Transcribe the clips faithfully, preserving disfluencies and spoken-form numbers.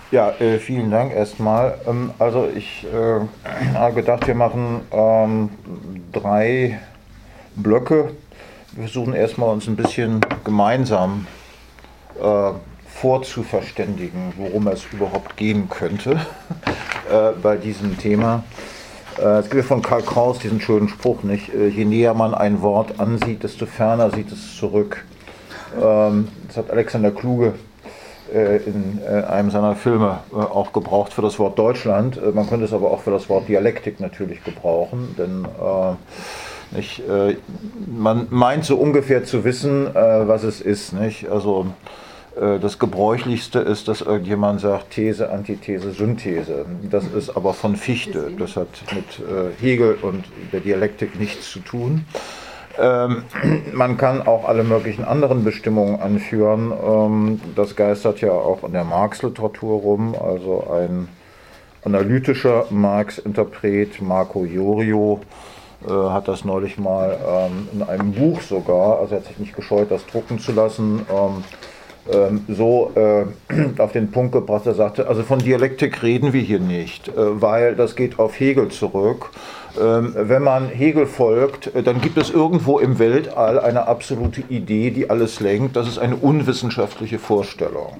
Ja, äh, vielen Dank erstmal. Ähm, also ich äh, habe gedacht, wir machen ähm, drei Blöcke. Wir versuchen erstmal uns ein bisschen gemeinsam äh, vorzuverständigen, worum es überhaupt gehen könnte äh, bei diesem Thema. Äh, es gibt ja von Karl Kraus diesen schönen Spruch, nicht? Äh, je näher man ein Wort ansieht, desto ferner sieht es zurück. Ähm, das hat Alexander Kluge in einem seiner Filme auch gebraucht für das Wort Deutschland. Man könnte es aber auch für das Wort Dialektik natürlich gebrauchen, denn äh, nicht, äh, man meint so ungefähr zu wissen, äh, was es ist. Nicht? Also äh, das Gebräuchlichste ist, dass irgendjemand sagt These, Antithese, Synthese. Das ist aber von Fichte. Das hat mit äh, Hegel und der Dialektik nichts zu tun. Ähm, man kann auch alle möglichen anderen Bestimmungen anführen. Ähm, das geistert ja auch in der Marx-Literatur rum. Also ein analytischer Marx-Interpret, Marco Iorio, äh, hat das neulich mal ähm, in einem Buch sogar, also er hat sich nicht gescheut, das drucken zu lassen, ähm, ähm, so äh, auf den Punkt gebracht, er sagte, also von Dialektik reden wir hier nicht, äh, weil das geht auf Hegel zurück. Wenn man Hegel folgt, dann gibt es irgendwo im Weltall eine absolute Idee, die alles lenkt. Das ist eine unwissenschaftliche Vorstellung.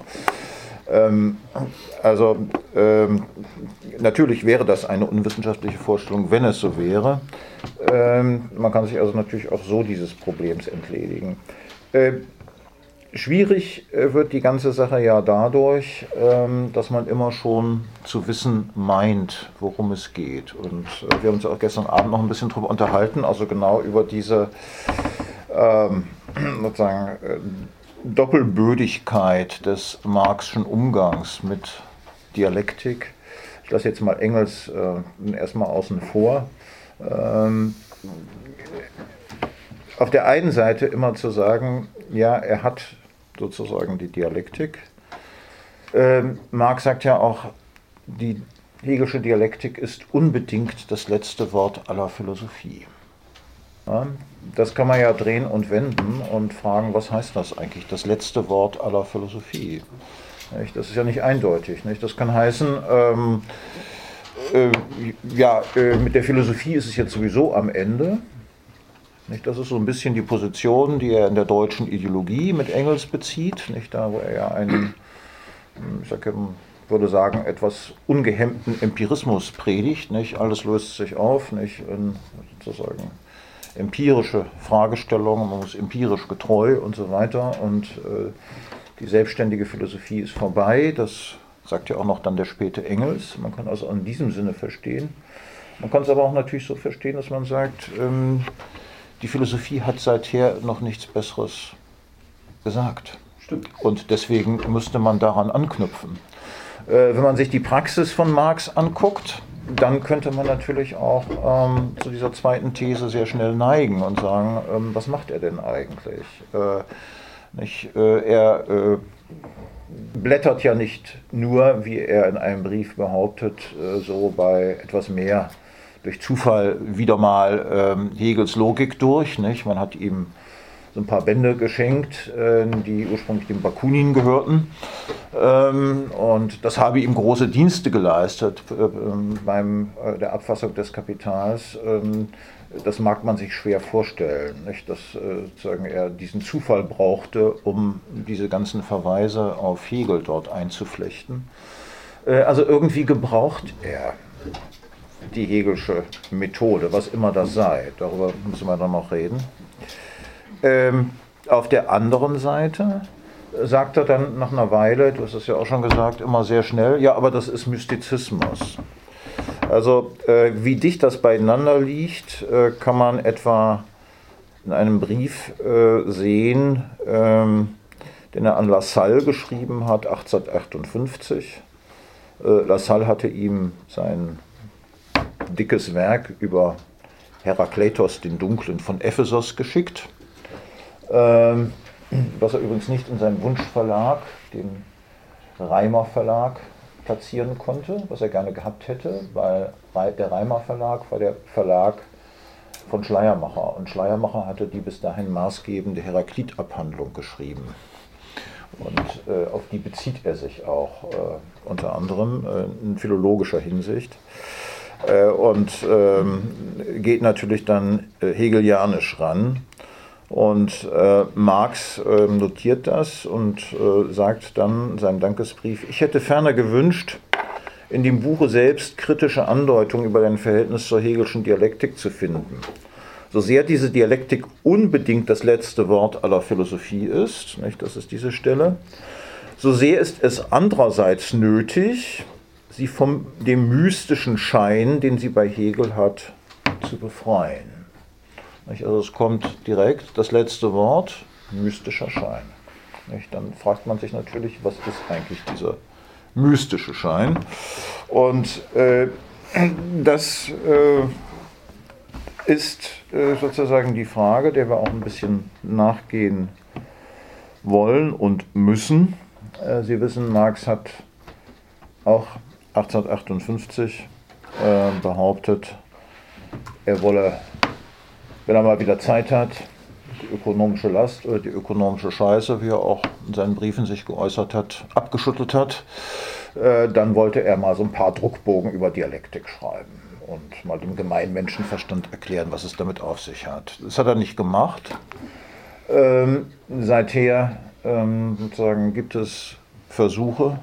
Also natürlich wäre das eine unwissenschaftliche Vorstellung, wenn es so wäre. Man kann sich also natürlich auch so dieses Problems entledigen. Schwierig wird die ganze Sache ja dadurch, dass man immer schon zu wissen meint, worum es geht. Und wir haben uns auch gestern Abend noch ein bisschen darüber unterhalten, also genau über diese ähm, sozusagen Doppelbödigkeit des Marxischen Umgangs mit Dialektik. Ich lasse jetzt mal Engels äh, erstmal außen vor. Ähm, auf der einen Seite immer zu sagen, ja, er hat sozusagen die Dialektik. Ähm, Marx sagt ja auch, die Hegelsche Dialektik ist unbedingt das letzte Wort aller Philosophie. Ja, das kann man ja drehen und wenden und fragen, was heißt das eigentlich, das letzte Wort aller Philosophie? Nicht? Das ist ja nicht eindeutig. Nicht? Das kann heißen, ähm, äh, ja, äh, mit der Philosophie ist es jetzt sowieso am Ende. Das ist so ein bisschen die Position, die er in der deutschen Ideologie mit Engels bezieht, nicht? Da wo er ja einen, ich sag, würde sagen, etwas ungehemmten Empirismus predigt. Nicht? Alles löst sich auf, nicht? In sozusagen empirische Fragestellungen, man muss empirisch getreu und so weiter. Und äh, die selbstständige Philosophie ist vorbei, das sagt ja auch noch dann der späte Engels. Man kann also in diesem Sinne verstehen. Man kann es aber auch natürlich so verstehen, dass man sagt, ähm, die Philosophie hat seither noch nichts Besseres gesagt. Stimmt. Und deswegen müsste man daran anknüpfen. Äh, wenn man sich die Praxis von Marx anguckt, dann könnte man natürlich auch ähm, zu dieser zweiten These sehr schnell neigen und sagen, ähm, was macht er denn eigentlich? Äh, nicht, äh, er äh, blättert ja nicht nur, wie er in einem Brief behauptet, äh, so bei etwas mehr durch Zufall wieder mal ähm, Hegels Logik durch. Nicht? Man hat ihm so ein paar Bände geschenkt, äh, die ursprünglich dem Bakunin gehörten. Ähm, und das habe ihm große Dienste geleistet äh, beim äh, der Abfassung des Kapitals. Ähm, das mag man sich schwer vorstellen, nicht? Dass äh, sozusagen er diesen Zufall brauchte, um diese ganzen Verweise auf Hegel dort einzuflechten. Äh, also irgendwie gebraucht er die Hegelsche Methode, was immer das sei. Darüber müssen wir dann noch reden. Ähm, auf der anderen Seite sagt er dann nach einer Weile, du hast es ja auch schon gesagt, immer sehr schnell, ja, aber das ist Mystizismus. Also äh, wie dicht das beieinander liegt, äh, kann man etwa in einem Brief äh, sehen, ähm, den er an Lassalle geschrieben hat, achtzehnhundertachtundfünfzig. Äh, Lassalle hatte ihm sein dickes Werk über Herakleitos den Dunklen von Ephesos geschickt, ähm, was er übrigens nicht in seinem Wunschverlag, dem Reimer Verlag, platzieren konnte, was er gerne gehabt hätte, weil der Reimer Verlag war der Verlag von Schleiermacher und Schleiermacher hatte die bis dahin maßgebende Heraklit-Abhandlung geschrieben. Und äh, auf die bezieht er sich auch äh, unter anderem äh, in philologischer Hinsicht. Äh, und ähm, geht natürlich dann äh, hegelianisch ran. Und äh, Marx äh, notiert das und äh, sagt dann in seinem Dankesbrief: Ich hätte ferner gewünscht, in dem Buche selbst kritische Andeutungen über dein Verhältnis zur Hegelschen Dialektik zu finden. So sehr diese Dialektik unbedingt das letzte Wort aller Philosophie ist, nicht, das ist diese Stelle, so sehr ist es andererseits nötig, sie von dem mystischen Schein, den sie bei Hegel hat, zu befreien. Nicht, also es kommt direkt das letzte Wort, mystischer Schein. Nicht, dann fragt man sich natürlich, was ist eigentlich dieser mystische Schein? Und äh, das äh, ist äh, sozusagen die Frage, der wir auch ein bisschen nachgehen wollen und müssen. Äh, Sie wissen, Marx hat auch achtzehnhundertachtundfünfzig äh, behauptet, er wolle, wenn er mal wieder Zeit hat, die ökonomische Last oder die ökonomische Scheiße, wie er auch in seinen Briefen sich geäußert hat, abgeschüttelt hat, äh, dann wollte er mal so ein paar Druckbogen über Dialektik schreiben und mal dem gemeinen Menschenverstand erklären, was es damit auf sich hat. Das hat er nicht gemacht. Ähm, seither ähm, sozusagen gibt es Versuche.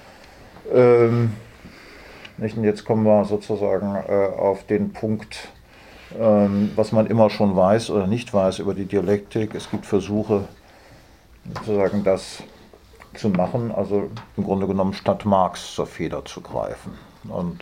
Ähm, nicht? Und jetzt kommen wir sozusagen äh, auf den Punkt, ähm, was man immer schon weiß oder nicht weiß über die Dialektik. Es gibt Versuche, sozusagen das zu machen, also im Grunde genommen statt Marx zur Feder zu greifen. Und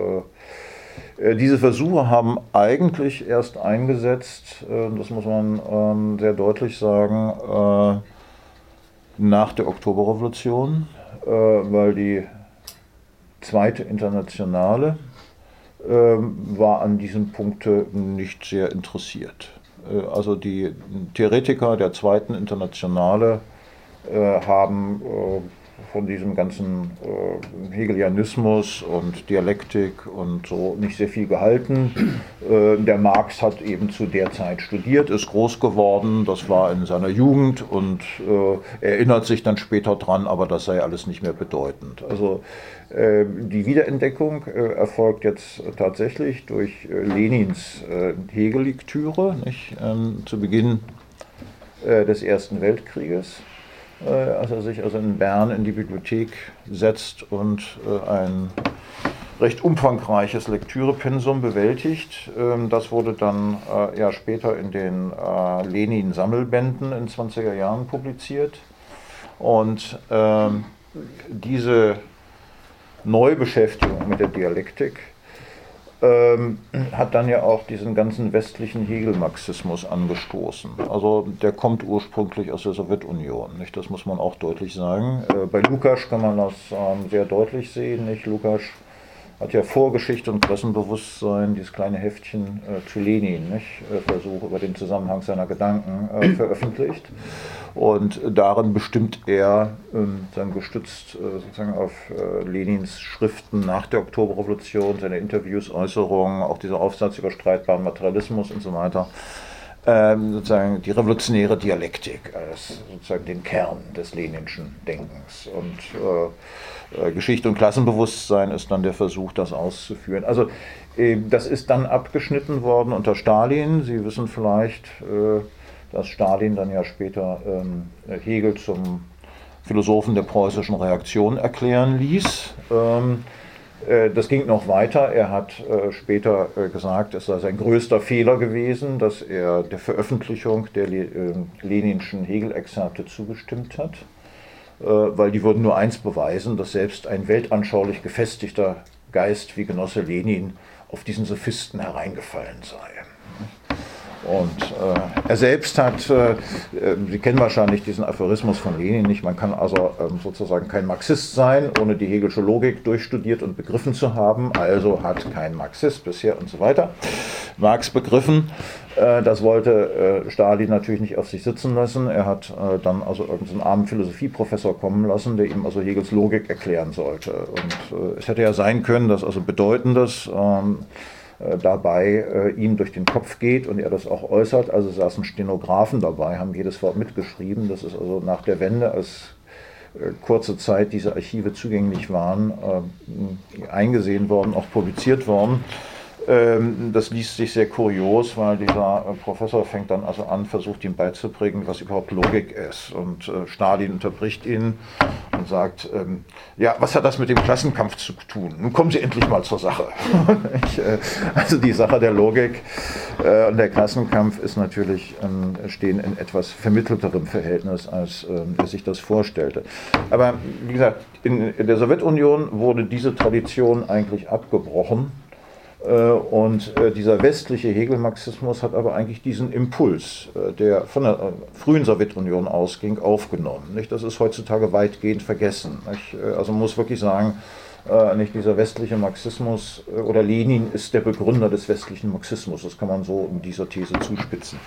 äh, diese Versuche haben eigentlich erst eingesetzt, äh, das muss man äh, sehr deutlich sagen, äh, nach der Oktoberrevolution, äh, weil die zweite Internationale äh, war an diesem Punkt nicht sehr interessiert. Äh, also die Theoretiker der zweiten Internationale äh, haben äh, von diesem ganzen äh, Hegelianismus und Dialektik und so nicht sehr viel gehalten. Äh, der Marx hat eben zu der Zeit studiert, ist groß geworden, das war in seiner Jugend und äh, erinnert sich dann später dran, aber das sei alles nicht mehr bedeutend. Also äh, die Wiederentdeckung äh, erfolgt jetzt tatsächlich durch äh, Lenins äh, Hegel-Lektüre, nicht? Ähm, zu Beginn äh, des Ersten Weltkrieges. Als er sich also in Bern in die Bibliothek setzt und ein recht umfangreiches Lektürepensum bewältigt. Das wurde dann ja später in den Lenin-Sammelbänden in den zwanziger Jahren publiziert. Und diese Neubeschäftigung mit der Dialektik Ähm, hat dann ja auch diesen ganzen westlichen Hegel-Marxismus angestoßen. Also der kommt ursprünglich aus der Sowjetunion, nicht? Das muss man auch deutlich sagen. Äh, bei Lukács kann man das ähm, sehr deutlich sehen. Nicht? Lukács hat ja Vorgeschichte und Klassenbewusstsein, dieses kleine Heftchen äh, zu Lenin, nicht? Äh, Versuch über den Zusammenhang seiner Gedanken äh, veröffentlicht. Und darin bestimmt er, ähm, dann gestützt äh, sozusagen auf äh, Lenins Schriften nach der Oktoberrevolution, seine Interviews, Äußerungen, auch dieser Aufsatz über streitbaren Materialismus und so weiter, ähm, sozusagen die revolutionäre Dialektik als sozusagen den Kern des Leninschen Denkens. Und äh, äh, Geschichte und Klassenbewusstsein ist dann der Versuch, das auszuführen. Also äh, das ist dann abgeschnitten worden unter Stalin. Sie wissen vielleicht, äh, dass Stalin dann ja später ähm, Hegel zum Philosophen der preußischen Reaktion erklären ließ. Ähm, äh, das ging noch weiter. Er hat äh, später äh, gesagt, es sei sein größter Fehler gewesen, dass er der Veröffentlichung der Le äh, leninschen Hegel-Exzerpte zugestimmt hat, äh, weil die würden nur eins beweisen, dass selbst ein weltanschaulich gefestigter Geist wie Genosse Lenin auf diesen Sophisten hereingefallen sei. Und äh, er selbst hat, äh, Sie kennen wahrscheinlich diesen Aphorismus von Lenin nicht, man kann also ähm, sozusagen kein Marxist sein, ohne die Hegelsche Logik durchstudiert und begriffen zu haben, also hat kein Marxist bisher und so weiter Marx begriffen. Äh, das wollte äh, Stalin natürlich nicht auf sich sitzen lassen. Er hat äh, dann also irgendeinen armen Philosophieprofessor kommen lassen, der ihm also Hegels Logik erklären sollte. Und äh, es hätte ja sein können, dass also Bedeutendes ähm, dabei äh, ihm durch den Kopf geht und er das auch äußert. Also saßen Stenografen dabei, haben jedes Wort mitgeschrieben. Das ist also nach der Wende, als kurze Zeit diese Archive zugänglich waren, äh, eingesehen worden, auch publiziert worden. Ähm, das liest sich sehr kurios, weil dieser äh, Professor fängt dann also an, versucht ihm beizubringen, was überhaupt Logik ist. Und äh, Stalin unterbricht ihn und sagt, ähm, ja, was hat das mit dem Klassenkampf zu tun? Nun kommen Sie endlich mal zur Sache. ich, äh, also die Sache der Logik äh, und der Klassenkampf ist natürlich, äh, stehen in etwas vermittelterem Verhältnis, als äh, er sich das vorstellte. Aber wie gesagt, in, in der Sowjetunion wurde diese Tradition eigentlich abgebrochen. Und dieser westliche Hegel-Marxismus hat aber eigentlich diesen Impuls, der von der frühen Sowjetunion ausging, aufgenommen. Das ist heutzutage weitgehend vergessen. Also man muss wirklich sagen, nicht dieser westliche Marxismus oder Lenin ist der Begründer des westlichen Marxismus. Das kann man so in dieser These zuspitzen.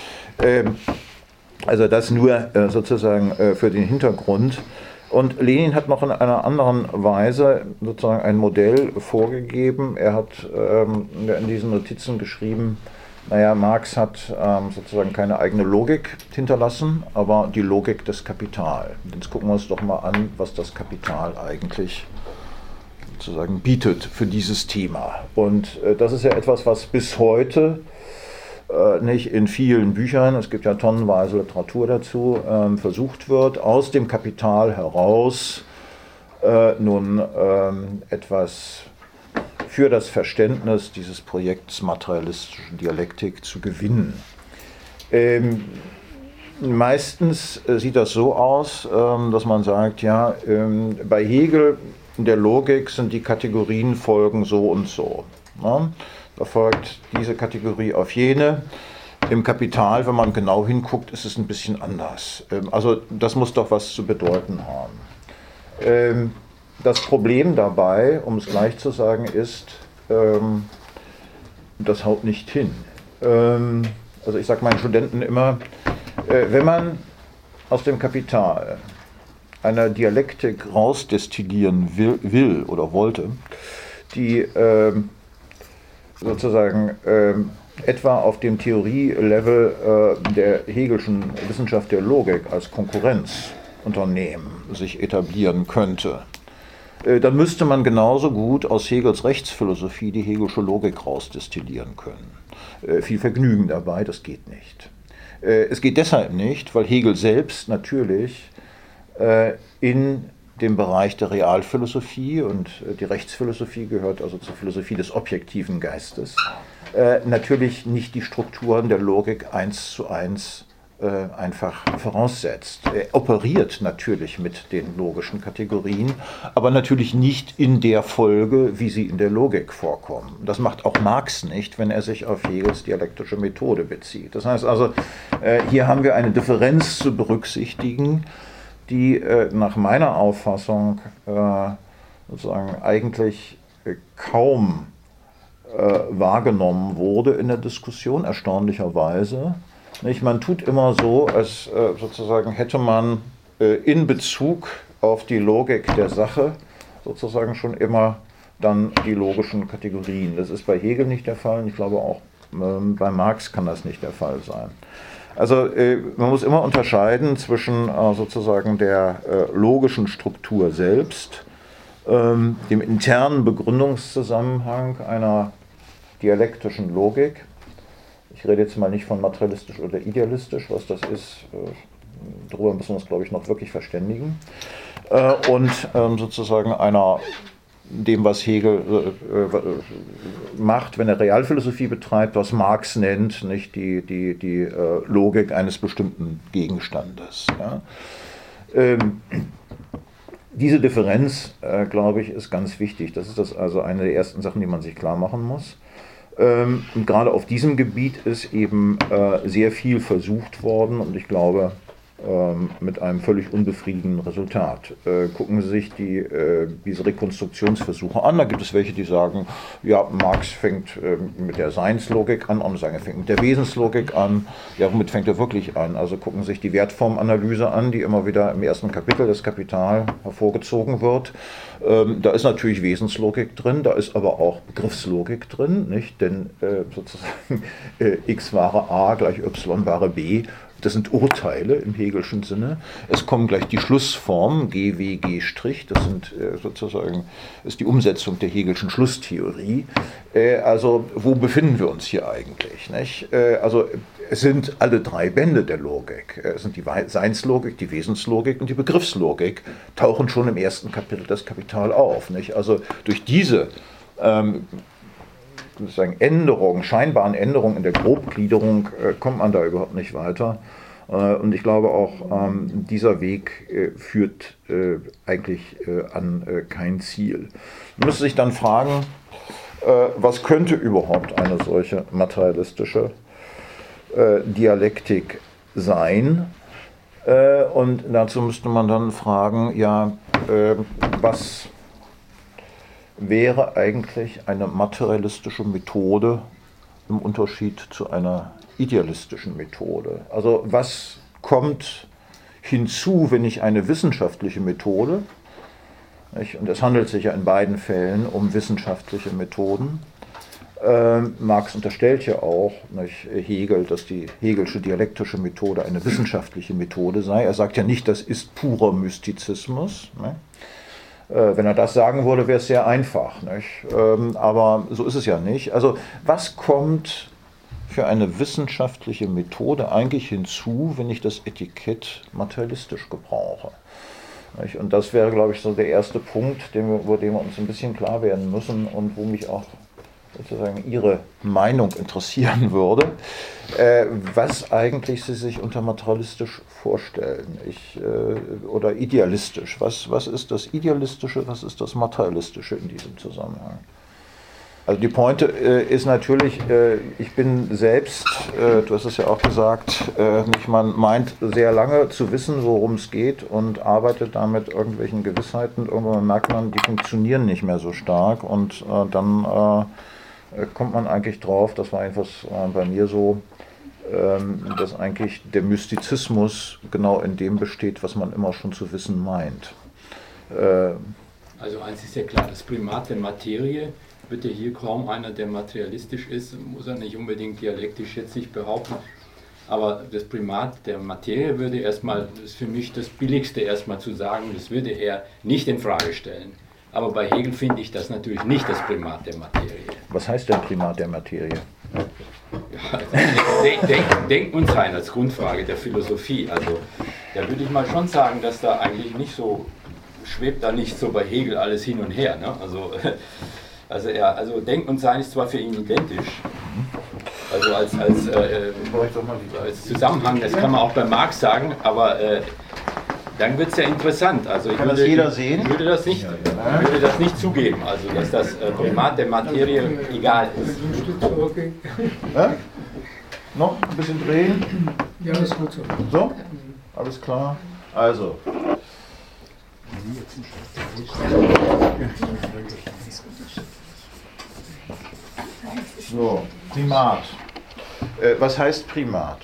Also das nur sozusagen für den Hintergrund. Und Lenin hat noch in einer anderen Weise sozusagen ein Modell vorgegeben. Er hat ähm, in diesen Notizen geschrieben, naja, Marx hat ähm, sozusagen keine eigene Logik hinterlassen, aber die Logik des Kapital. Jetzt gucken wir uns doch mal an, was das Kapital eigentlich sozusagen bietet für dieses Thema. Und äh, das ist ja etwas, was bis heute Äh, nicht in vielen Büchern, es gibt ja tonnenweise Literatur dazu, ähm, versucht wird, aus dem Kapital heraus äh, nun ähm, etwas für das Verständnis dieses Projekts materialistische Dialektik zu gewinnen. Ähm, meistens äh, sieht das so aus, ähm, dass man sagt, ja, ähm, bei Hegel in der Logik sind die Kategorienfolgen so und so. Ne? Da folgt diese Kategorie auf jene. Im Kapital, wenn man genau hinguckt, ist es ein bisschen anders. Also das muss doch was zu bedeuten haben. Das Problem dabei, um es gleich zu sagen, ist, das haut nicht hin. Also ich sage meinen Studenten immer, wenn man aus dem Kapital eine Dialektik rausdestillieren will, will oder wollte, die sozusagen äh, etwa auf dem Theorie-Level äh, der Hegelschen Wissenschaft der Logik als Konkurrenzunternehmen sich etablieren könnte, äh, dann müsste man genauso gut aus Hegels Rechtsphilosophie die Hegelsche Logik rausdestillieren können. Äh, viel Vergnügen dabei, das geht nicht. Äh, es geht deshalb nicht, weil Hegel selbst natürlich äh, in dem Bereich der Realphilosophie, und die Rechtsphilosophie gehört also zur Philosophie des objektiven Geistes, äh, natürlich nicht die Strukturen der Logik eins zu eins äh, einfach voraussetzt. Er operiert natürlich mit den logischen Kategorien, aber natürlich nicht in der Folge, wie sie in der Logik vorkommen. Das macht auch Marx nicht, wenn er sich auf Hegels dialektische Methode bezieht. Das heißt also, äh, hier haben wir eine Differenz zu berücksichtigen, die äh, nach meiner Auffassung äh, sozusagen eigentlich äh, kaum äh, wahrgenommen wurde in der Diskussion, erstaunlicherweise. Nicht? Man tut immer so, als äh, sozusagen hätte man äh, in Bezug auf die Logik der Sache sozusagen schon immer dann die logischen Kategorien. Das ist bei Hegel nicht der Fall, und ich glaube auch äh, bei Marx kann das nicht der Fall sein. Also äh, man muss immer unterscheiden zwischen äh, sozusagen der äh, logischen Struktur selbst, ähm, dem internen Begründungszusammenhang einer dialektischen Logik. Ich rede jetzt mal nicht von materialistisch oder idealistisch, was das ist, äh, darüber müssen wir uns, glaube ich, noch wirklich verständigen. Äh, und ähm, sozusagen einer dem, was Hegel äh, macht, wenn er Realphilosophie betreibt, was Marx nennt, nicht die, die, die äh, Logik eines bestimmten Gegenstandes. Ja. Ähm, diese Differenz, äh, glaube ich, ist ganz wichtig. Das ist das also eine der ersten Sachen, die man sich klar machen muss. Ähm, und gerade auf diesem Gebiet ist eben äh, sehr viel versucht worden, und ich glaube, mit einem völlig unbefriedigenden Resultat. Äh, gucken Sie sich die, äh, diese Rekonstruktionsversuche an. Da gibt es welche, die sagen, ja, Marx fängt äh, mit der Seinslogik an, andere sagen, er fängt mit der Wesenslogik an. Ja, womit fängt er wirklich an? Also gucken Sie sich die Wertformanalyse an, die immer wieder im ersten Kapitel des Kapital hervorgezogen wird. Ähm, da ist natürlich Wesenslogik drin, da ist aber auch Begriffslogik drin, nicht? Denn äh, sozusagen äh, x wahre a gleich y wahre b das sind Urteile im Hegelschen Sinne. Es kommen gleich die Schlussformen, G W G', das sind äh, sozusagen, ist die Umsetzung der Hegelschen Schlusstheorie. Äh, also wo befinden wir uns hier eigentlich? Nicht? Äh, also es sind alle drei Bände der Logik. Es sind die Seinslogik, die Wesenslogik und die Begriffslogik, tauchen schon im ersten Kapitel das Kapital auf. Nicht? Also durch diese ähm, sozusagen Änderungen, scheinbaren Änderungen in der Grobgliederung äh, kommt man da überhaupt nicht weiter. Äh, und ich glaube auch, ähm, dieser Weg äh, führt äh, eigentlich äh, an äh, kein Ziel. Man müsste sich dann fragen, äh, was könnte überhaupt eine solche materialistische äh, Dialektik sein? Äh, und dazu müsste man dann fragen, ja, äh, was wäre eigentlich eine materialistische Methode im Unterschied zu einer idealistischen Methode? Also was kommt hinzu, wenn ich eine wissenschaftliche Methode, nicht, und es handelt sich ja in beiden Fällen um wissenschaftliche Methoden, äh, Marx unterstellt ja auch, nicht, Hegel, dass die Hegelsche dialektische Methode eine wissenschaftliche Methode sei. Er sagt ja nicht, das ist purer Mystizismus, ne? Wenn er das sagen würde, wäre es sehr einfach. Nicht? Aber so ist es ja nicht. Also was kommt für eine wissenschaftliche Methode eigentlich hinzu, wenn ich das Etikett materialistisch gebrauche? Und das wäre, glaube ich, so der erste Punkt, über den wir uns ein bisschen klar werden müssen und wo mich auch sozusagen Ihre Meinung interessieren würde, äh, was eigentlich Sie sich unter materialistisch vorstellen, ich, äh, oder idealistisch. Was, was ist das Idealistische, was ist das Materialistische in diesem Zusammenhang? Also die Pointe äh, ist natürlich, äh, ich bin selbst, äh, du hast es ja auch gesagt, äh, nicht, man meint sehr lange zu wissen, worum es geht und arbeitet damit irgendwelchen Gewissheiten. Irgendwann merkt man, die funktionieren nicht mehr so stark und äh, dann äh, kommt man eigentlich drauf, das war einfach bei mir so, dass eigentlich der Mystizismus genau in dem besteht, was man immer schon zu wissen meint. Also eins ist ja klar, das Primat der Materie wird ja hier kaum einer, der materialistisch ist, muss er nicht unbedingt dialektisch jetzt nicht behaupten, aber das Primat der Materie würde erstmal, das ist für mich das Billigste erstmal zu sagen, das würde er nicht in Frage stellen. Aber bei Hegel finde ich das natürlich nicht das Primat der Materie. Was heißt denn Primat der Materie? Ja, Denk, Denk, Denken und Sein als Grundfrage der Philosophie. Also da würde ich mal schon sagen, dass da eigentlich nicht so, schwebt da nicht so bei Hegel alles hin und her. Ne? Also, also, er, also Denken und Sein ist zwar für ihn identisch, also als, als, äh, als Zusammenhang, das kann man auch bei Marx sagen, aber äh, dann wird es ja interessant. Also ich kann würde, das jeder sehen? Ich würde das nicht, ich würde das nicht zugeben, also dass das äh, Primat der Materie egal ist. Ja? Noch ein bisschen drehen? Ja, das ist gut so. So? Alles klar? Also. So, Primat. Äh, was heißt Primat?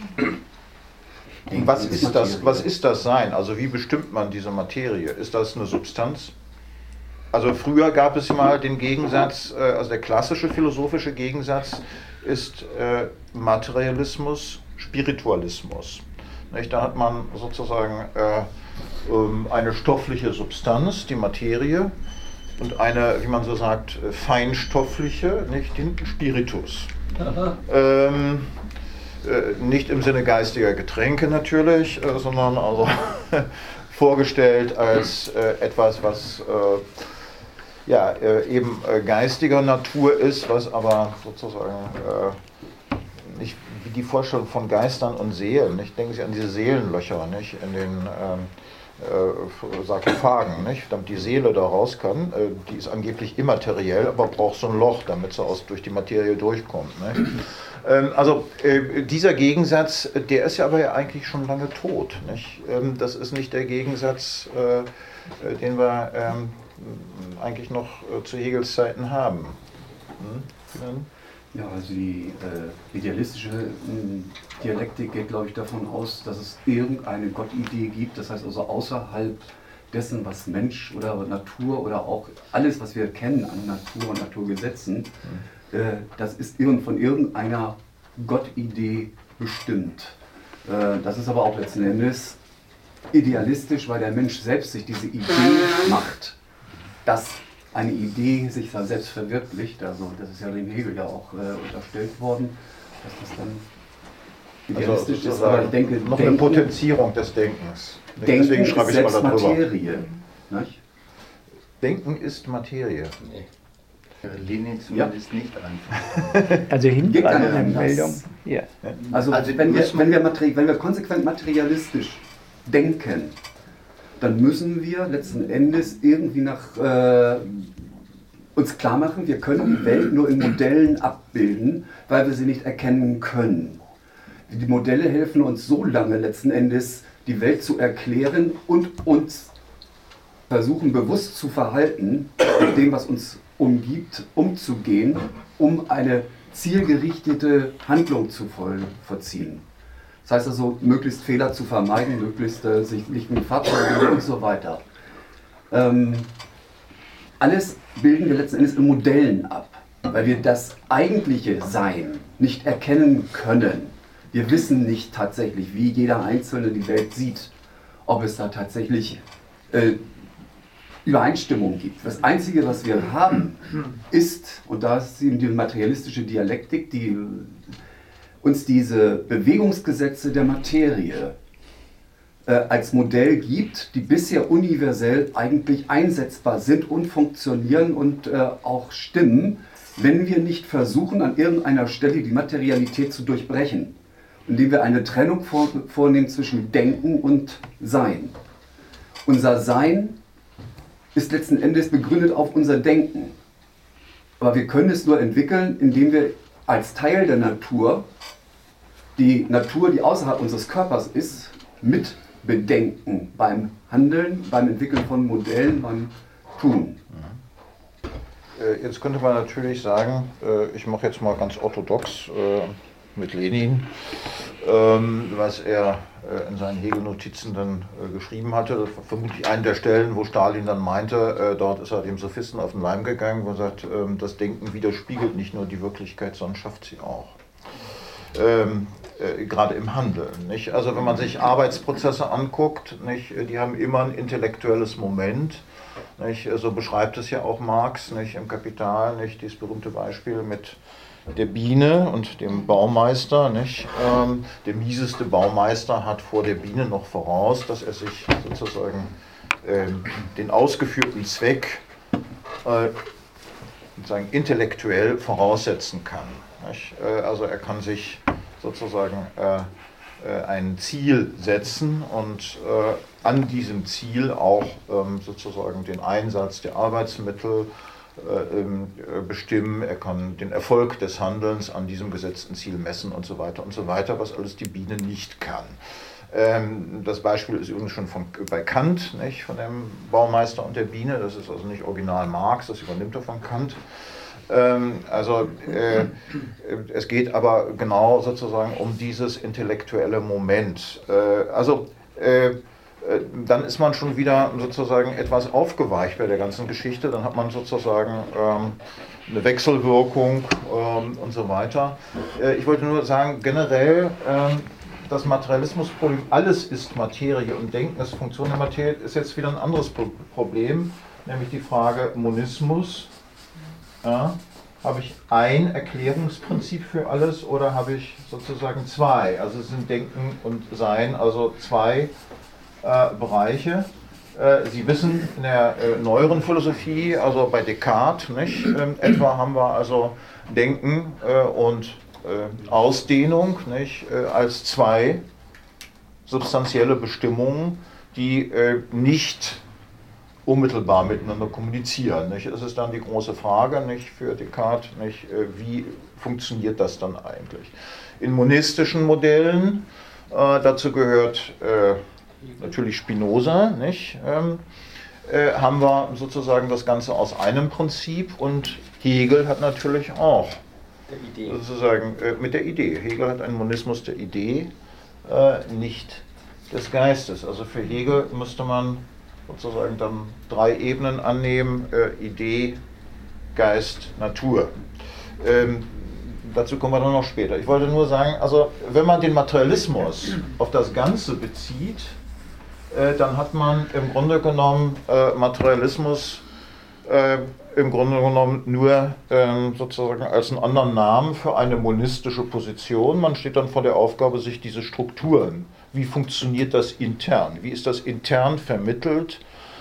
Was ist das, was ist das Sein? Also wie bestimmt man diese Materie? Ist das eine Substanz? Also früher gab es mal den Gegensatz, also der klassische philosophische Gegensatz ist äh, Materialismus, Spiritualismus. Nicht? Da hat man sozusagen äh, eine stoffliche Substanz, die Materie, und eine, wie man so sagt, feinstoffliche, nicht, den Spiritus. Ähm, Nicht im Sinne geistiger Getränke natürlich, äh, sondern also vorgestellt als äh, etwas, was äh, ja, äh, eben äh, geistiger Natur ist, was aber sozusagen äh, nicht wie die Vorstellung von Geistern und Seelen, nicht? Denken Sie an diese Seelenlöcher, nicht? In den ähm, äh, Sarkophagen, nicht? Damit die Seele da raus kann. Äh, die ist angeblich immateriell, aber braucht so ein Loch, damit sie aus, durch die Materie durchkommt. Nicht? Also äh, dieser Gegensatz, der ist ja aber ja eigentlich schon lange tot. Nicht? Ähm, das ist nicht der Gegensatz, äh, den wir ähm, eigentlich noch äh, zu Hegels Zeiten haben. Hm? Ja, also die äh, idealistische äh, Dialektik geht, glaube ich, davon aus, dass es irgendeine Gottidee gibt, das heißt also außerhalb dessen, was Mensch oder Natur oder auch alles, was wir kennen an Natur und Naturgesetzen, mhm. äh, das ist irgend, von irgendeiner Gottidee bestimmt. Äh, das ist aber auch letzten Endes idealistisch, weil der Mensch selbst sich diese Idee macht, dass eine Idee sich dann selbst verwirklicht. Also das ist ja dem Hegel ja auch äh, unterstellt worden, dass das dann idealistisch also ist. Aber ich denke, noch Denken, eine Potenzierung des Denkens. Denken Deswegen schreibe ist ich mal selbst darüber. Materie. Nicht? Denken ist Materie. Nee. Lenin zumindest ja. nicht einfach. Also hinten Gibt an eine der Anlass. Meldung. Ja. Also, Also wenn, wir, muss man- wenn, wir materi- wenn wir konsequent materialistisch denken, dann müssen wir letzten Endes irgendwie nach äh, uns klar machen, wir können die Welt nur in Modellen abbilden, weil wir sie nicht erkennen können. Die Modelle helfen uns so lange letzten Endes, die Welt zu erklären und uns versuchen bewusst zu verhalten, mit dem, was uns umgibt, umzugehen, um eine zielgerichtete Handlung zu voll, vollziehen. Das heißt also, möglichst Fehler zu vermeiden, möglichst äh, sich nicht mit Fahrzeugen und so weiter. Ähm, alles bilden wir letzten Endes in Modellen ab, weil wir das eigentliche Sein nicht erkennen können. Wir wissen nicht tatsächlich, wie jeder Einzelne die Welt sieht, ob es da tatsächlich äh, Übereinstimmung gibt. Das Einzige, was wir haben, ist, und da ist eben die materialistische Dialektik, die uns diese Bewegungsgesetze der Materie äh, als Modell gibt, die bisher universell eigentlich einsetzbar sind und funktionieren und äh, auch stimmen, wenn wir nicht versuchen, an irgendeiner Stelle die Materialität zu durchbrechen, indem wir eine Trennung vor, vornehmen zwischen Denken und Sein. Unser Sein ist letzten Endes begründet auf unser Denken. Aber wir können es nur entwickeln, indem wir als Teil der Natur die Natur, die außerhalb unseres Körpers ist, mit bedenken beim Handeln, beim Entwickeln von Modellen, beim Tun. Jetzt könnte man natürlich sagen, ich mache jetzt mal ganz orthodox mit Lenin, was er in seinen Hegel-Notizen dann geschrieben hatte. Das war vermutlich eine der Stellen, wo Stalin dann meinte, dort ist er dem Sophisten auf den Leim gegangen, wo er sagt, das Denken widerspiegelt nicht nur die Wirklichkeit, sondern schafft sie auch. Ähm, äh, gerade im Handeln. Nicht? Also wenn man sich Arbeitsprozesse anguckt, nicht, die haben immer ein intellektuelles Moment. Nicht? So beschreibt es ja auch Marx nicht, im Kapital, nicht? Dieses berühmte Beispiel mit der Biene und dem Baumeister. Nicht? Ähm, der mieseste Baumeister hat vor der Biene noch voraus, dass er sich sozusagen ähm, den ausgeführten Zweck äh, sozusagen intellektuell voraussetzen kann. Nicht? Also er kann sich sozusagen äh, ein Ziel setzen und äh, an diesem Ziel auch ähm, sozusagen den Einsatz der Arbeitsmittel äh, äh, bestimmen. Er kann den Erfolg des Handelns an diesem gesetzten Ziel messen und so weiter und so weiter, was alles die Biene nicht kann. Ähm, das Beispiel ist übrigens schon von, bei Kant, nicht? Von dem Baumeister und der Biene. Das ist also nicht original Marx, das übernimmt er von Kant. Also äh, es geht aber genau sozusagen um dieses intellektuelle Moment. Äh, also äh, dann ist man schon wieder sozusagen etwas aufgeweicht bei der ganzen Geschichte. Dann hat man sozusagen ähm, eine Wechselwirkung ähm, und so weiter. Äh, ich wollte nur sagen, generell ähm, das Materialismusproblem, alles ist Materie und Denken ist Funktion der Materie, ist jetzt wieder ein anderes Problem, nämlich die Frage Monismus. Ja, habe ich ein Erklärungsprinzip für alles oder habe ich sozusagen zwei? Also es sind Denken und Sein, also zwei äh, Bereiche. Äh, Sie wissen, in der äh, neueren Philosophie, also bei Descartes, nicht, äh, etwa haben wir also Denken äh, und äh, Ausdehnung nicht, äh, als zwei substanzielle Bestimmungen, die äh, nicht unmittelbar miteinander kommunizieren. Nicht? Das ist dann die große Frage nicht, für Descartes, nicht, wie funktioniert das dann eigentlich? In monistischen Modellen, äh, dazu gehört äh, natürlich Spinoza, nicht, ähm, äh, haben wir sozusagen das Ganze aus einem Prinzip und Hegel hat natürlich auch der Idee. sozusagen äh, mit der Idee. Hegel hat einen Monismus der Idee, äh, nicht des Geistes. Also für Hegel müsste man sozusagen dann drei Ebenen annehmen, äh, Idee, Geist, Natur. Ähm, dazu kommen wir dann noch später. Ich wollte nur sagen, also wenn man den Materialismus auf das Ganze bezieht, äh, dann hat man im Grunde genommen äh, Materialismus äh, im Grunde genommen nur ähm, sozusagen als einen anderen Namen für eine monistische Position. Man steht dann vor der Aufgabe, sich diese Strukturen, wie funktioniert das intern, wie ist das intern vermittelt,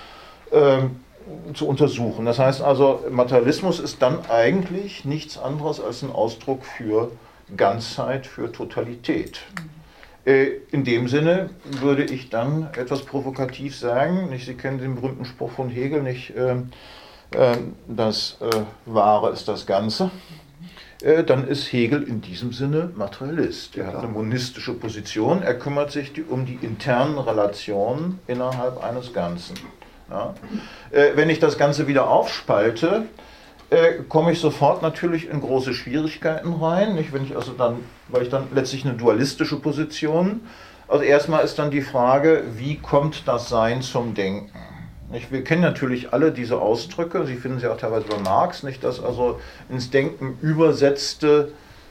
ähm, zu untersuchen. Das heißt also, Materialismus ist dann eigentlich nichts anderes als ein Ausdruck für Ganzheit, für Totalität. Äh, in dem Sinne würde ich dann etwas provokativ sagen, nicht, Sie kennen den berühmten Spruch von Hegel, nicht, äh, äh, das äh, Wahre ist das Ganze. Äh, dann ist Hegel in diesem Sinne Materialist. Er hat eine monistische Position, er kümmert sich die, um die internen Relationen innerhalb eines Ganzen. Ja. Äh, wenn ich das Ganze wieder aufspalte, äh, komme ich sofort natürlich in große Schwierigkeiten rein. Nicht? Wenn ich also dann, weil ich dann letztlich eine dualistische Position. Also erstmal ist dann die Frage, wie kommt das Sein zum Denken? Nicht? Wir kennen natürlich alle diese Ausdrücke, Sie finden sie auch teilweise bei Marx, nicht, dass also ins Denken übersetzte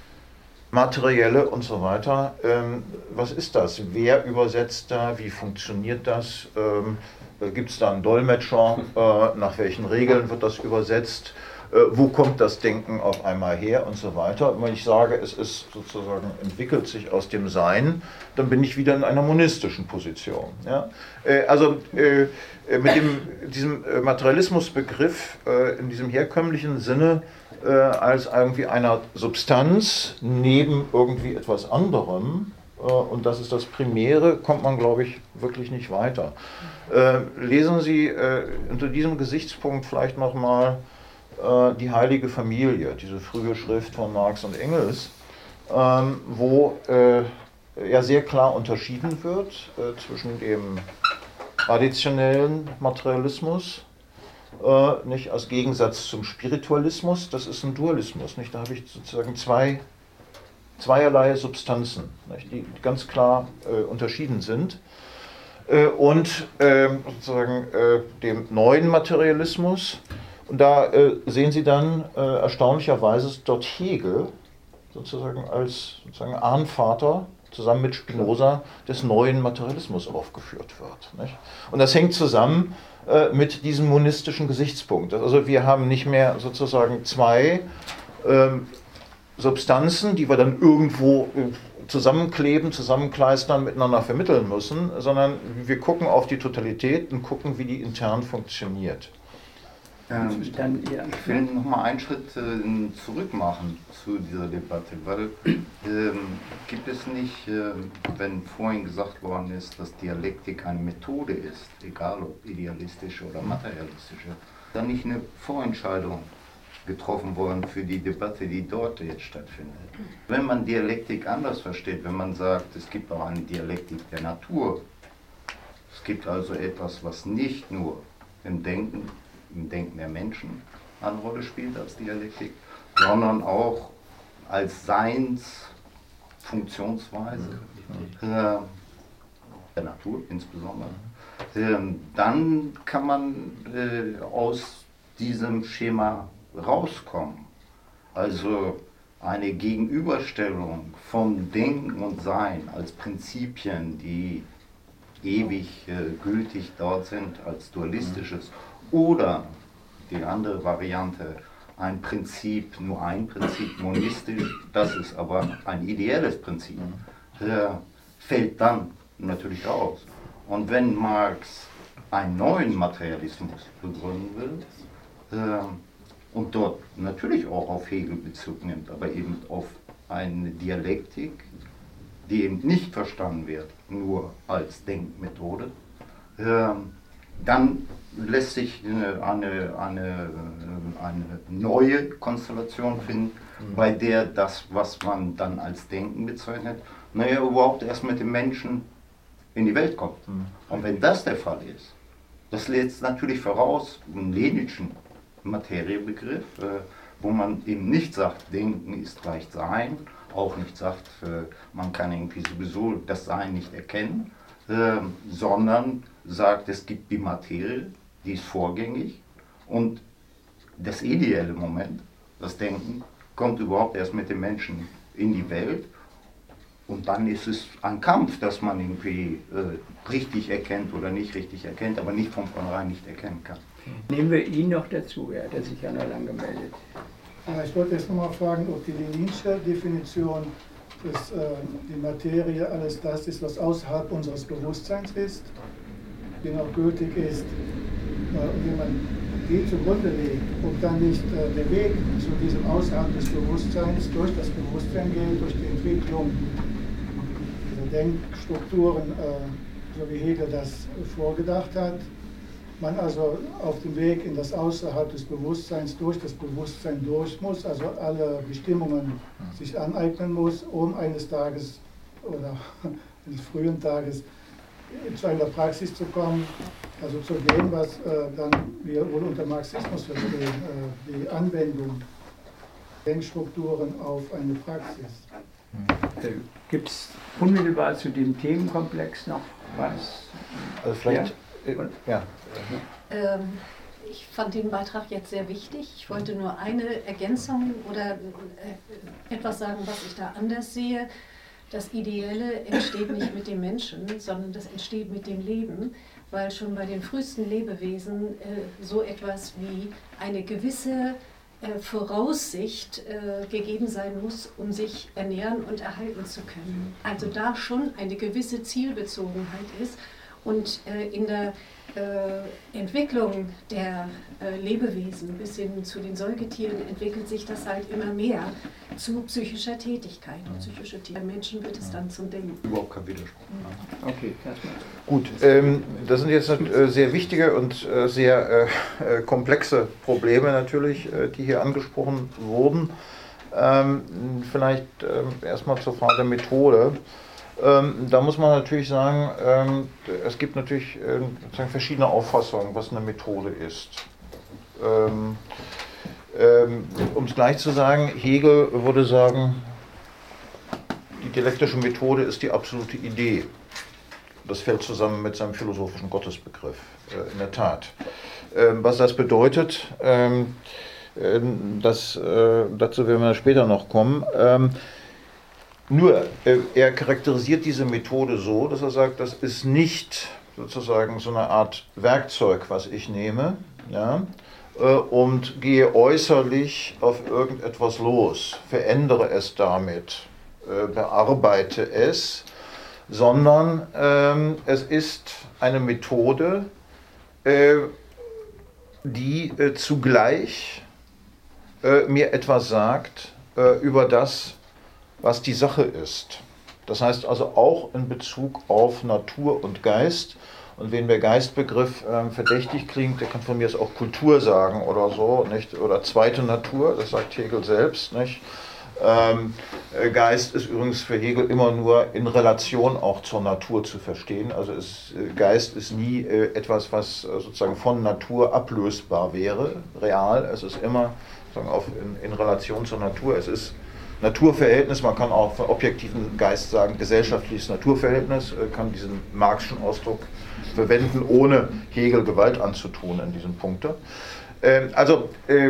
materielle und so weiter. Ähm, was ist das? Wer übersetzt da? Wie funktioniert das? Ähm, Gibt es da einen Dolmetscher? Äh, nach welchen Regeln wird das übersetzt? Äh, wo kommt das Denken auf einmal her und so weiter? Und wenn ich sage, es ist sozusagen entwickelt sich aus dem Sein, dann bin ich wieder in einer monistischen Position. Ja? Äh, also äh, mit dem, diesem Materialismusbegriff äh, in diesem herkömmlichen Sinne äh, als irgendwie einer Substanz neben irgendwie etwas anderem, und das ist das Primäre, kommt man, glaube ich, wirklich nicht weiter. Äh, lesen Sie äh, unter diesem Gesichtspunkt vielleicht nochmal äh, die Heilige Familie, diese frühe Schrift von Marx und Engels, ähm, wo äh, ja sehr klar unterschieden wird äh, zwischen dem traditionellen Materialismus, äh, nicht als Gegensatz zum Spiritualismus, das ist ein Dualismus, nicht? Da habe ich sozusagen zwei zweierlei Substanzen, nicht, die ganz klar äh, unterschieden sind. Äh, und äh, sozusagen äh, dem neuen Materialismus. Und da äh, sehen Sie dann äh, erstaunlicherweise dort Hegel sozusagen als sozusagen Ahnvater zusammen mit Spinoza des neuen Materialismus aufgeführt wird. Nicht? Und das hängt zusammen äh, mit diesem monistischen Gesichtspunkt. Also wir haben nicht mehr sozusagen zwei ähm, Substanzen, die wir dann irgendwo zusammenkleben, zusammenkleistern, miteinander vermitteln müssen, sondern wir gucken auf die Totalität und gucken, wie die intern funktioniert. Ähm, ich will noch mal einen Schritt äh, zurück machen zu dieser Debatte, weil ähm, gibt es nicht, äh, wenn vorhin gesagt worden ist, dass Dialektik eine Methode ist, egal ob idealistische oder materialistische, dann nicht eine Vorentscheidung getroffen worden für die Debatte, die dort jetzt stattfindet. Wenn man Dialektik anders versteht, wenn man sagt, es gibt auch eine Dialektik der Natur, es gibt also etwas, was nicht nur im Denken, im Denken der Menschen eine Rolle spielt als Dialektik, sondern auch als Seinsfunktionsweise äh, der Natur insbesondere, äh, dann kann man äh, aus diesem Schema rauskommen. Also eine Gegenüberstellung von Denken und Sein als Prinzipien, die ewig äh, gültig dort sind, als dualistisches, oder die andere Variante, ein Prinzip, nur ein Prinzip, monistisch, das ist aber ein ideelles Prinzip, äh, fällt dann natürlich raus. Und wenn Marx einen neuen Materialismus begründen will, äh, und dort natürlich auch auf Hegel Bezug nimmt, aber eben auf eine Dialektik, die eben nicht verstanden wird, nur als Denkmethode, äh, dann lässt sich eine, eine, eine, eine neue Konstellation finden, mhm. bei der das, was man dann als Denken bezeichnet, naja, überhaupt erst mit dem Menschen in die Welt kommt. Mhm. Und wenn das der Fall ist, das lässt natürlich voraus einen Leninschen Materiebegriff, äh, wo man eben nicht sagt, Denken ist gleich Sein, auch nicht sagt, äh, man kann irgendwie sowieso das Sein nicht erkennen, äh, sondern sagt, es gibt die Materie, die ist vorgängig und das ideelle Moment, das Denken, kommt überhaupt erst mit dem Menschen in die Welt. Und dann ist es ein Kampf, dass man irgendwie äh, richtig erkennt oder nicht richtig erkennt, aber nicht von vornherein nicht erkennen kann. Nehmen wir ihn noch dazu, er hat sich ja noch lange gemeldet. Ja, ich wollte erst noch mal fragen, ob die Leninsche Definition, dass äh, die Materie alles das ist, was außerhalb unseres Bewusstseins ist, die noch gültig ist, äh, und wenn man die zugrunde legt und dann nicht äh, der Weg zu diesem außerhalb des Bewusstseins durch das Bewusstsein geht, durch die Entwicklung dieser Denkstrukturen, äh, so wie Hegel das vorgedacht hat, man also auf dem Weg in das Außerhalb des Bewusstseins durch das Bewusstsein durch muss, also alle Bestimmungen sich aneignen muss, um eines Tages oder eines frühen Tages zu einer Praxis zu kommen, also zu dem, was äh, dann wir wohl unter Marxismus verstehen, äh, die Anwendung Denkstrukturen auf eine Praxis. Äh, Gibt es unmittelbar zu dem Themenkomplex noch was? Also vielleicht, ja. Äh, ja. Ähm, ich fand den Beitrag jetzt sehr wichtig. Ich wollte nur eine Ergänzung oder äh, etwas sagen, was ich da anders sehe. Das Ideelle entsteht nicht mit dem Menschen, sondern das entsteht mit dem Leben, weil schon bei den frühesten Lebewesen äh, so etwas wie eine gewisse äh, Voraussicht äh, gegeben sein muss, um sich ernähren und erhalten zu können. Also da schon eine gewisse Zielbezogenheit ist und äh, in der äh, Entwicklung der äh, Lebewesen bis hin zu den Säugetieren entwickelt sich das halt immer mehr zu psychischer Tätigkeit. Und psychische Tätigkeit bei Menschen wird es dann zum Denken. Überhaupt kein Widerspruch. Okay, erstmal. Gut, ähm, das sind jetzt äh, sehr wichtige und äh, sehr äh, komplexe Probleme natürlich, äh, die hier angesprochen wurden. Ähm, vielleicht äh, erstmal zur Frage der Methode. Ähm, da muss man natürlich sagen, ähm, es gibt natürlich äh, sozusagen verschiedene Auffassungen, was eine Methode ist. Ähm, ähm, um es gleich zu sagen, Hegel würde sagen, die dialektische Methode ist die absolute Idee. Das fällt zusammen mit seinem philosophischen Gottesbegriff, äh, in der Tat. Ähm, was das bedeutet, ähm, äh, das, äh, dazu werden wir später noch kommen. Ähm, Nur, er charakterisiert diese Methode so, dass er sagt, das ist nicht sozusagen so eine Art Werkzeug, was ich nehme, ja, und gehe äußerlich auf irgendetwas los, verändere es damit, bearbeite es, sondern ähm, es ist eine Methode, äh, die äh, zugleich äh, mir etwas sagt äh, über das, was die Sache ist. Das heißt also auch in Bezug auf Natur und Geist. Und wen der Geistbegriff äh, verdächtig klingt, der kann von mir aus auch Kultur sagen oder so, nicht? Oder zweite Natur, das sagt Hegel selbst. Nicht? Ähm, Geist ist übrigens für Hegel immer nur in Relation auch zur Natur zu verstehen. Also ist, Geist ist nie äh, etwas, was äh, sozusagen von Natur ablösbar wäre, real. Es ist immer sozusagen auf, in, in Relation zur Natur. Es ist Naturverhältnis, man kann auch von objektiven Geist sagen, gesellschaftliches Naturverhältnis, kann diesen Marxischen Ausdruck verwenden, ohne Hegel Gewalt anzutun in diesem Punkt. Also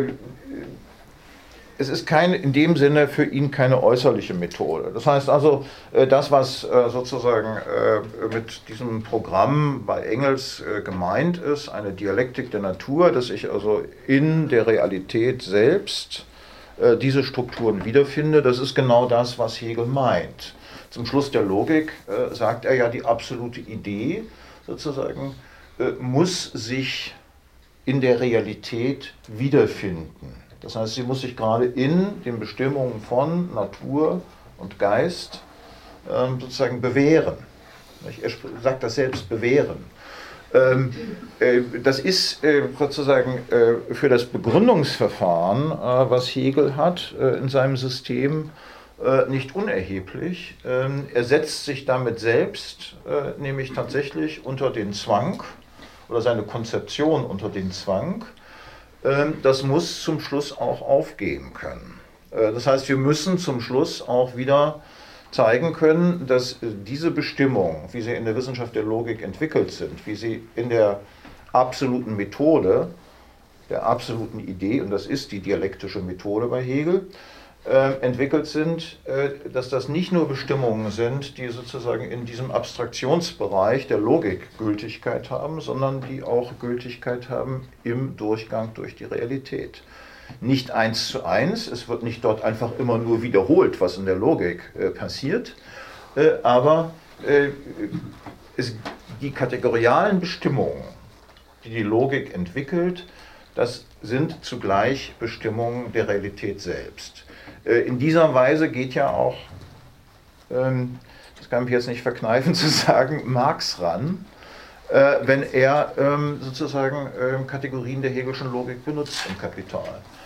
es ist keine, in dem Sinne für ihn keine äußerliche Methode. Das heißt also, das, was sozusagen mit diesem Programm bei Engels gemeint ist, eine Dialektik der Natur, dass ich also in der Realität selbst diese Strukturen wiederfinde, das ist genau das, was Hegel meint. Zum Schluss der Logik äh, sagt er ja, die absolute Idee sozusagen äh, muss sich in der Realität wiederfinden. Das heißt, sie muss sich gerade in den Bestimmungen von Natur und Geist äh, sozusagen bewähren. Er sagt das selbst, bewähren. Das ist sozusagen für das Begründungsverfahren, was Hegel hat in seinem System, nicht unerheblich. Er setzt sich damit selbst nämlich tatsächlich unter den Zwang oder seine Konzeption unter den Zwang. Das muss zum Schluss auch aufgehen können. Das heißt, wir müssen zum Schluss auch wieder zeigen können, dass diese Bestimmungen, wie sie in der Wissenschaft der Logik entwickelt sind, wie sie in der absoluten Methode, der absoluten Idee, und das ist die dialektische Methode bei Hegel, äh, entwickelt sind, äh, dass das nicht nur Bestimmungen sind, die sozusagen in diesem Abstraktionsbereich der Logik Gültigkeit haben, sondern die auch Gültigkeit haben im Durchgang durch die Realität. Nicht eins zu eins, es wird nicht dort einfach immer nur wiederholt, was in der Logik äh, passiert, äh, aber äh, es, die kategorialen Bestimmungen, die die Logik entwickelt, das sind zugleich Bestimmungen der Realität selbst. In dieser Weise geht ja auch, das kann ich jetzt nicht verkneifen zu sagen, Marx ran, wenn er sozusagen Kategorien der Hegelschen Logik benutzt im Kapital.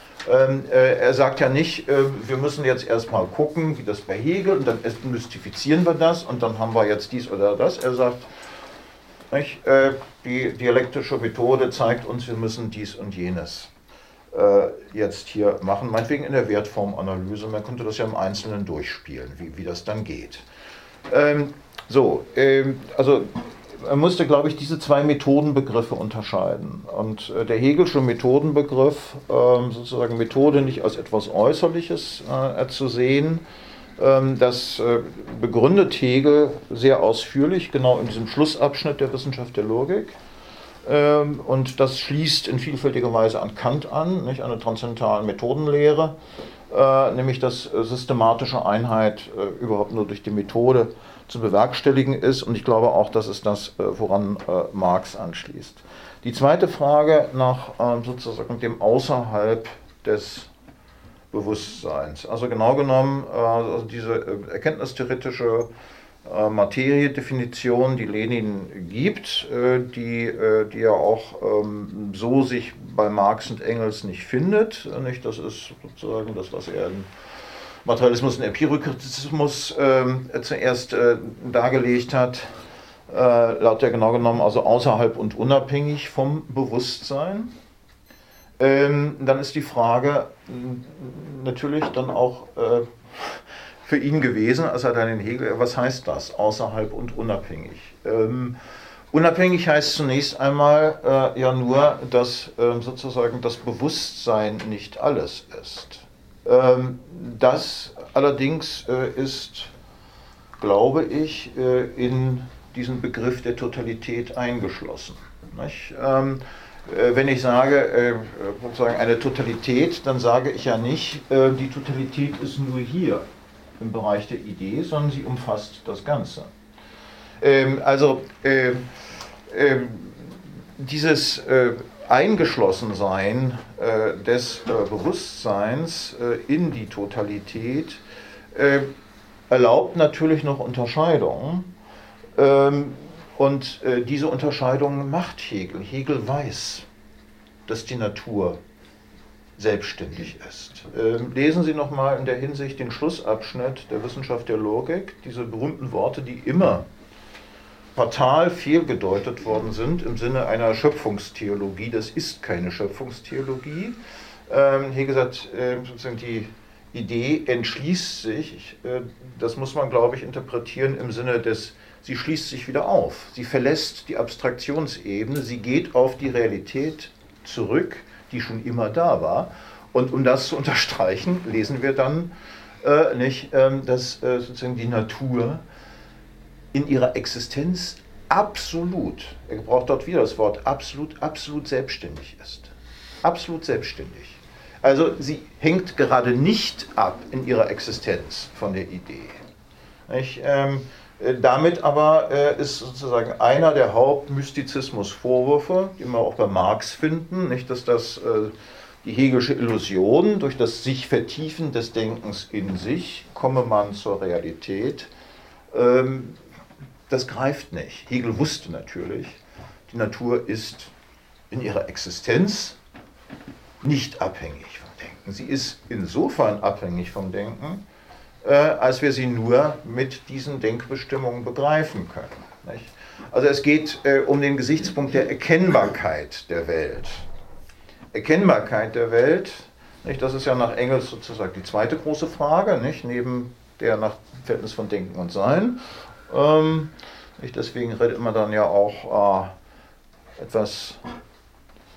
Er sagt ja nicht, wir müssen jetzt erstmal gucken, wie das bei Hegel, und dann mystifizieren wir das und dann haben wir jetzt dies oder das. Er sagt, nicht, die dialektische Methode zeigt uns, wir müssen dies und jenes jetzt hier machen, meinetwegen in der Wertformanalyse, man könnte das ja im Einzelnen durchspielen, wie, wie das dann geht. Ähm, so, ähm, also man musste, glaube ich, diese zwei Methodenbegriffe unterscheiden. Und äh, der Hegelsche Methodenbegriff, ähm, sozusagen Methode nicht als etwas Äußerliches äh, zu sehen, ähm, das äh, begründet Hegel sehr ausführlich, genau in diesem Schlussabschnitt der Wissenschaft der Logik. Und das schließt in vielfältiger Weise an Kant an, nicht, eine transzendentale Methodenlehre, äh, nämlich dass systematische Einheit äh, überhaupt nur durch die Methode zu bewerkstelligen ist. Und ich glaube auch, das ist das, äh, woran äh, Marx anschließt. Die zweite Frage nach äh, sozusagen dem Außerhalb des Bewusstseins. Also genau genommen, äh, also diese äh, erkenntnistheoretische Materiedefinition, die Lenin gibt, die, die ja auch so sich bei Marx und Engels nicht findet. Das ist sozusagen das, was er im Materialismus und Empirikritismus zuerst dargelegt hat, lautet ja genau genommen also außerhalb und unabhängig vom Bewusstsein. Dann ist die Frage natürlich dann auch für ihn gewesen, als er dann in Hegel, was heißt das, außerhalb und unabhängig? Ähm, unabhängig heißt zunächst einmal äh, ja nur, dass äh, sozusagen das Bewusstsein nicht alles ist. Ähm, das allerdings äh, ist, glaube ich, äh, in diesen Begriff der Totalität eingeschlossen. Nicht? Ähm, äh, wenn ich sage, äh, sozusagen eine Totalität, dann sage ich ja nicht, äh, die Totalität ist nur hier im Bereich der Idee, sondern sie umfasst das Ganze. Ähm, also äh, äh, dieses äh, Eingeschlossensein äh, des äh, Bewusstseins äh, in die Totalität äh, erlaubt natürlich noch Unterscheidungen, ähm, und äh, diese Unterscheidungen macht Hegel. Hegel weiß, dass die Natur selbstständig ist. Ähm, lesen Sie nochmal in der Hinsicht den Schlussabschnitt der Wissenschaft der Logik, diese berühmten Worte, die immer fatal fehlgedeutet worden sind im Sinne einer Schöpfungstheologie. Das ist keine Schöpfungstheologie. Ähm, Hegel sagt, äh, sozusagen die Idee entschließt sich, äh, das muss man, glaube ich, interpretieren im Sinne des, sie schließt sich wieder auf. Sie verlässt die Abstraktionsebene, sie geht auf die Realität zurück, die schon immer da war. Und um das zu unterstreichen, lesen wir dann, äh, nicht, äh, dass äh, sozusagen die Natur in ihrer Existenz absolut, er braucht dort wieder das Wort absolut, absolut selbstständig ist. Absolut selbstständig. Also sie hängt gerade nicht ab in ihrer Existenz von der Idee. Nicht? Ähm, Damit aber äh, ist sozusagen einer der Hauptmystizismus-Vorwürfe, die wir auch bei Marx finden, nicht, dass das äh, die Hegelsche Illusion durch das sich Vertiefen des Denkens in sich komme man zur Realität. Ähm, das greift nicht. Hegel wusste natürlich, die Natur ist in ihrer Existenz nicht abhängig vom Denken. Sie ist insofern abhängig vom Denken, Äh, als wir sie nur mit diesen Denkbestimmungen begreifen können. Nicht? Also es geht äh, um den Gesichtspunkt der Erkennbarkeit der Welt. Erkennbarkeit der Welt, nicht? Das ist ja nach Engels sozusagen die zweite große Frage, nicht? Neben der nach Verhältnis von Denken und Sein. Ähm, nicht? Deswegen redet man dann ja auch äh, etwas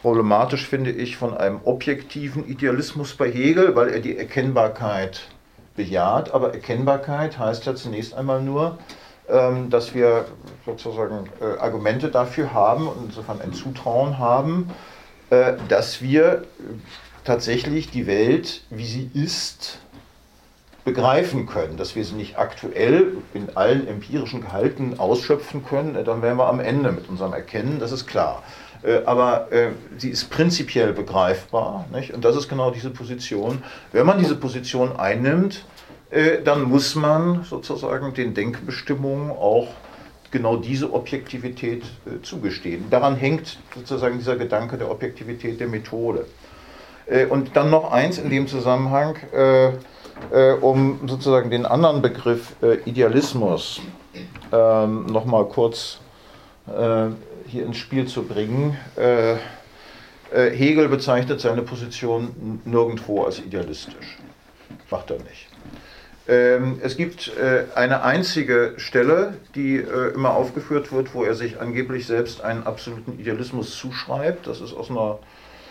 problematisch, finde ich, von einem objektiven Idealismus bei Hegel, weil er die Erkennbarkeit bejaht. Aber Erkennbarkeit heißt ja zunächst einmal nur, ähm, dass wir sozusagen äh, Argumente dafür haben und insofern ein Zutrauen haben, äh, dass wir tatsächlich die Welt, wie sie ist, begreifen können, dass wir sie nicht aktuell in allen empirischen Gehalten ausschöpfen können, dann wären wir am Ende mit unserem Erkennen, das ist klar. Aber äh, sie ist prinzipiell begreifbar, nicht? Und das ist genau diese Position. Wenn man diese Position einnimmt, äh, dann muss man sozusagen den Denkbestimmungen auch genau diese Objektivität äh, zugestehen. Daran hängt sozusagen dieser Gedanke der Objektivität der Methode. Äh, und dann noch eins in dem Zusammenhang, äh, Äh, um sozusagen den anderen Begriff äh, Idealismus ähm, nochmal kurz äh, hier ins Spiel zu bringen. Äh, äh, Hegel bezeichnet seine Position nirgendwo als idealistisch. Macht er nicht. Ähm, es gibt äh, eine einzige Stelle, die äh, immer aufgeführt wird, wo er sich angeblich selbst einen absoluten Idealismus zuschreibt. Das ist aus einer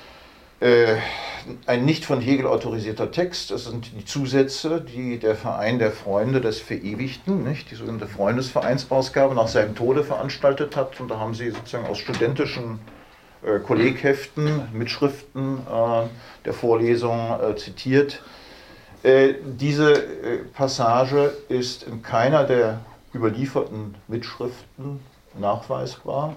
ein nicht von Hegel autorisierter Text. Das sind die Zusätze, die der Verein der Freunde des Verewigten, nicht, die sogenannte Freundesvereinsausgabe, nach seinem Tode veranstaltet hat. Und da haben sie sozusagen aus studentischen äh, Kollegheften, Mitschriften äh, der Vorlesung äh, zitiert. Äh, diese äh, Passage ist in keiner der überlieferten Mitschriften nachweisbar.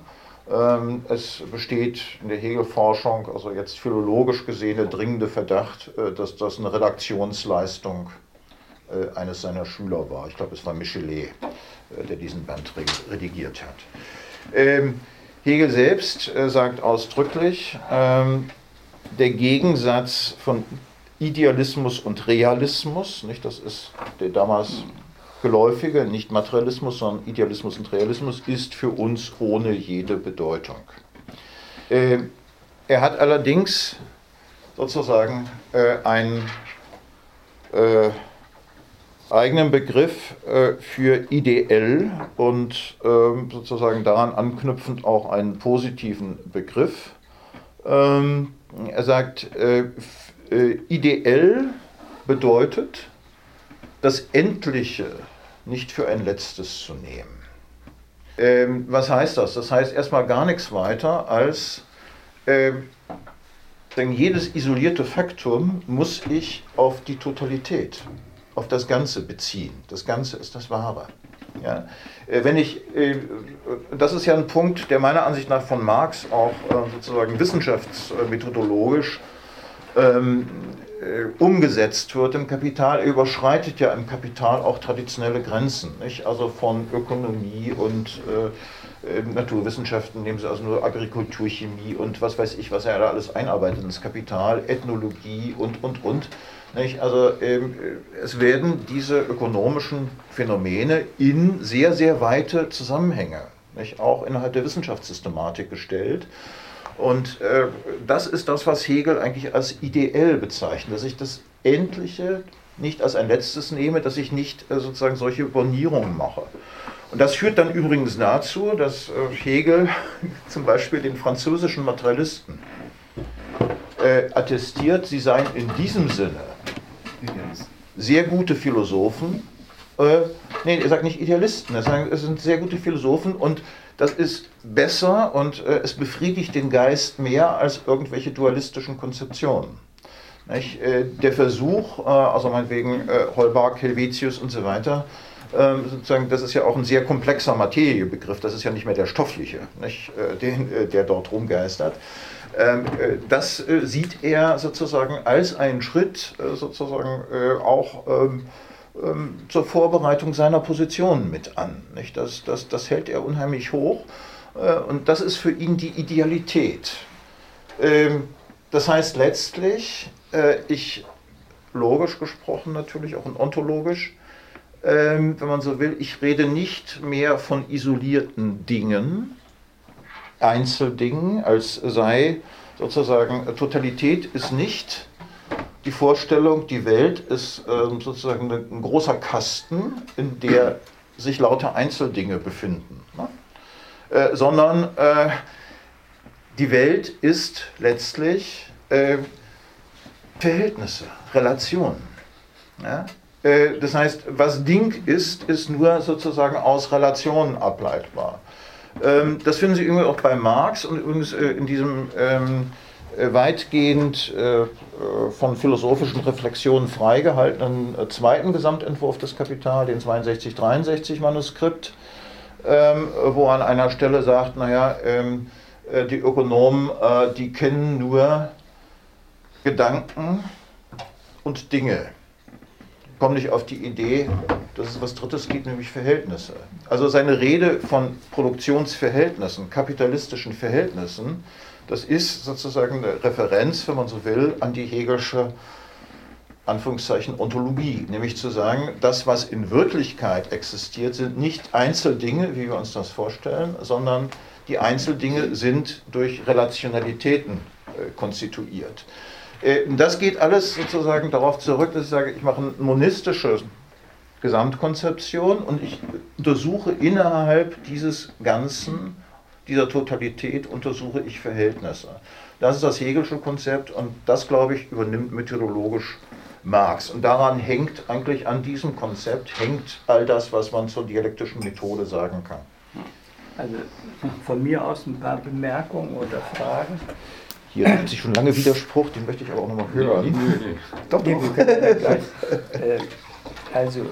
Es besteht in der Hegel-Forschung, also jetzt philologisch gesehen, der dringende Verdacht, dass das eine Redaktionsleistung eines seiner Schüler war. Ich glaube, es war Michelet, der diesen Band redigiert hat. Hegel selbst sagt ausdrücklich, der Gegensatz von Idealismus und Realismus, nicht, das ist der damals geläufige, nicht Materialismus, sondern Idealismus und Realismus, ist für uns ohne jede Bedeutung. Äh, er hat allerdings sozusagen äh, einen äh, eigenen Begriff äh, für ideell und äh, sozusagen daran anknüpfend auch einen positiven Begriff. Ähm, er sagt, äh, äh, ideell bedeutet, das Endliche nicht für ein Letztes zu nehmen. Ähm, was heißt das? Das heißt erstmal gar nichts weiter als, äh, denn jedes isolierte Faktum muss ich auf die Totalität, auf das Ganze beziehen. Das Ganze ist das Wahre. Ja? Äh, wenn ich, äh, das ist ja ein Punkt, der meiner Ansicht nach von Marx auch äh, sozusagen wissenschaftsmethodologisch ähm, umgesetzt wird im Kapital, er überschreitet ja im Kapital auch traditionelle Grenzen, nicht? Also von Ökonomie und äh, Naturwissenschaften, nehmen Sie also nur Agrikultur, Chemie und was weiß ich, was er da alles einarbeitet ins Kapital, Ethnologie und, und, und. Nicht? Also ähm, es werden diese ökonomischen Phänomene in sehr, sehr weite Zusammenhänge, nicht? Auch innerhalb der Wissenschaftssystematik gestellt. Und äh, das ist das, was Hegel eigentlich als ideell bezeichnet, dass ich das Endliche nicht als ein Letztes nehme, dass ich nicht äh, sozusagen solche Bornierungen mache. Und das führt dann übrigens dazu, dass äh, Hegel zum Beispiel den französischen Materialisten äh, attestiert, sie seien in diesem Sinne sehr gute Philosophen. Äh, nee, er sagt nicht Idealisten, er sagt, es sind sehr gute Philosophen und das ist besser und äh, es befriedigt den Geist mehr als irgendwelche dualistischen Konzeptionen. Nicht? Äh, der Versuch, äh, also meinetwegen äh, Holbach, Helvetius und so weiter, äh, sozusagen, das ist ja auch ein sehr komplexer Materiebegriff, das ist ja nicht mehr der stoffliche, nicht? Äh, den, äh, der dort rumgeistert. Ähm, äh, das äh, sieht er sozusagen als einen Schritt, äh, sozusagen äh, auch ähm, zur Vorbereitung seiner Position mit an. Nicht? Das, das, das hält er unheimlich hoch und das ist für ihn die Idealität. Das heißt letztlich, ich, logisch gesprochen natürlich, auch ontologisch, wenn man so will, ich rede nicht mehr von isolierten Dingen, Einzeldingen, als sei sozusagen, Totalität ist nicht die Vorstellung, die Welt ist äh, sozusagen ein großer Kasten, in der sich lauter Einzeldinge befinden, ne? äh, sondern äh, die Welt ist letztlich äh, Verhältnisse, Relationen. Ja? Äh, das heißt, was Ding ist, ist nur sozusagen aus Relationen ableitbar. Ähm, das finden Sie übrigens auch bei Marx und übrigens äh, in diesem ähm, äh, weitgehend äh, von philosophischen Reflexionen freigehaltenen äh, zweiten Gesamtentwurf des Kapital, den zweiundsechzig dreiundsechzig Manuskript, ähm, wo er an einer Stelle sagt, naja, ähm, äh, die Ökonomen, äh, die kennen nur Gedanken und Dinge. Kommen nicht auf die Idee, dass es was Drittes gibt, nämlich Verhältnisse. Also seine Rede von Produktionsverhältnissen, kapitalistischen Verhältnissen, das ist sozusagen eine Referenz, wenn man so will, an die Hegelsche Anführungszeichen Ontologie, nämlich zu sagen, das, was in Wirklichkeit existiert, sind nicht Einzeldinge, wie wir uns das vorstellen, sondern die Einzeldinge sind durch Relationalitäten äh, konstituiert. Äh, das geht alles sozusagen darauf zurück, dass ich sage, ich mache eine monistische Gesamtkonzeption und ich untersuche innerhalb dieses Ganzen, dieser Totalität, untersuche ich Verhältnisse. Das ist das Hegelsche Konzept und das, glaube ich, übernimmt meteorologisch Marx. Und daran hängt eigentlich, an diesem Konzept, hängt all das, was man zur dialektischen Methode sagen kann. Also von mir aus ein paar Bemerkungen oder Fragen. Hier hat sich schon lange Widerspruch, den möchte ich aber auch nochmal hören. Nee, nee, nee. Doch, Nee, doch. wir können ja gleich, äh, also,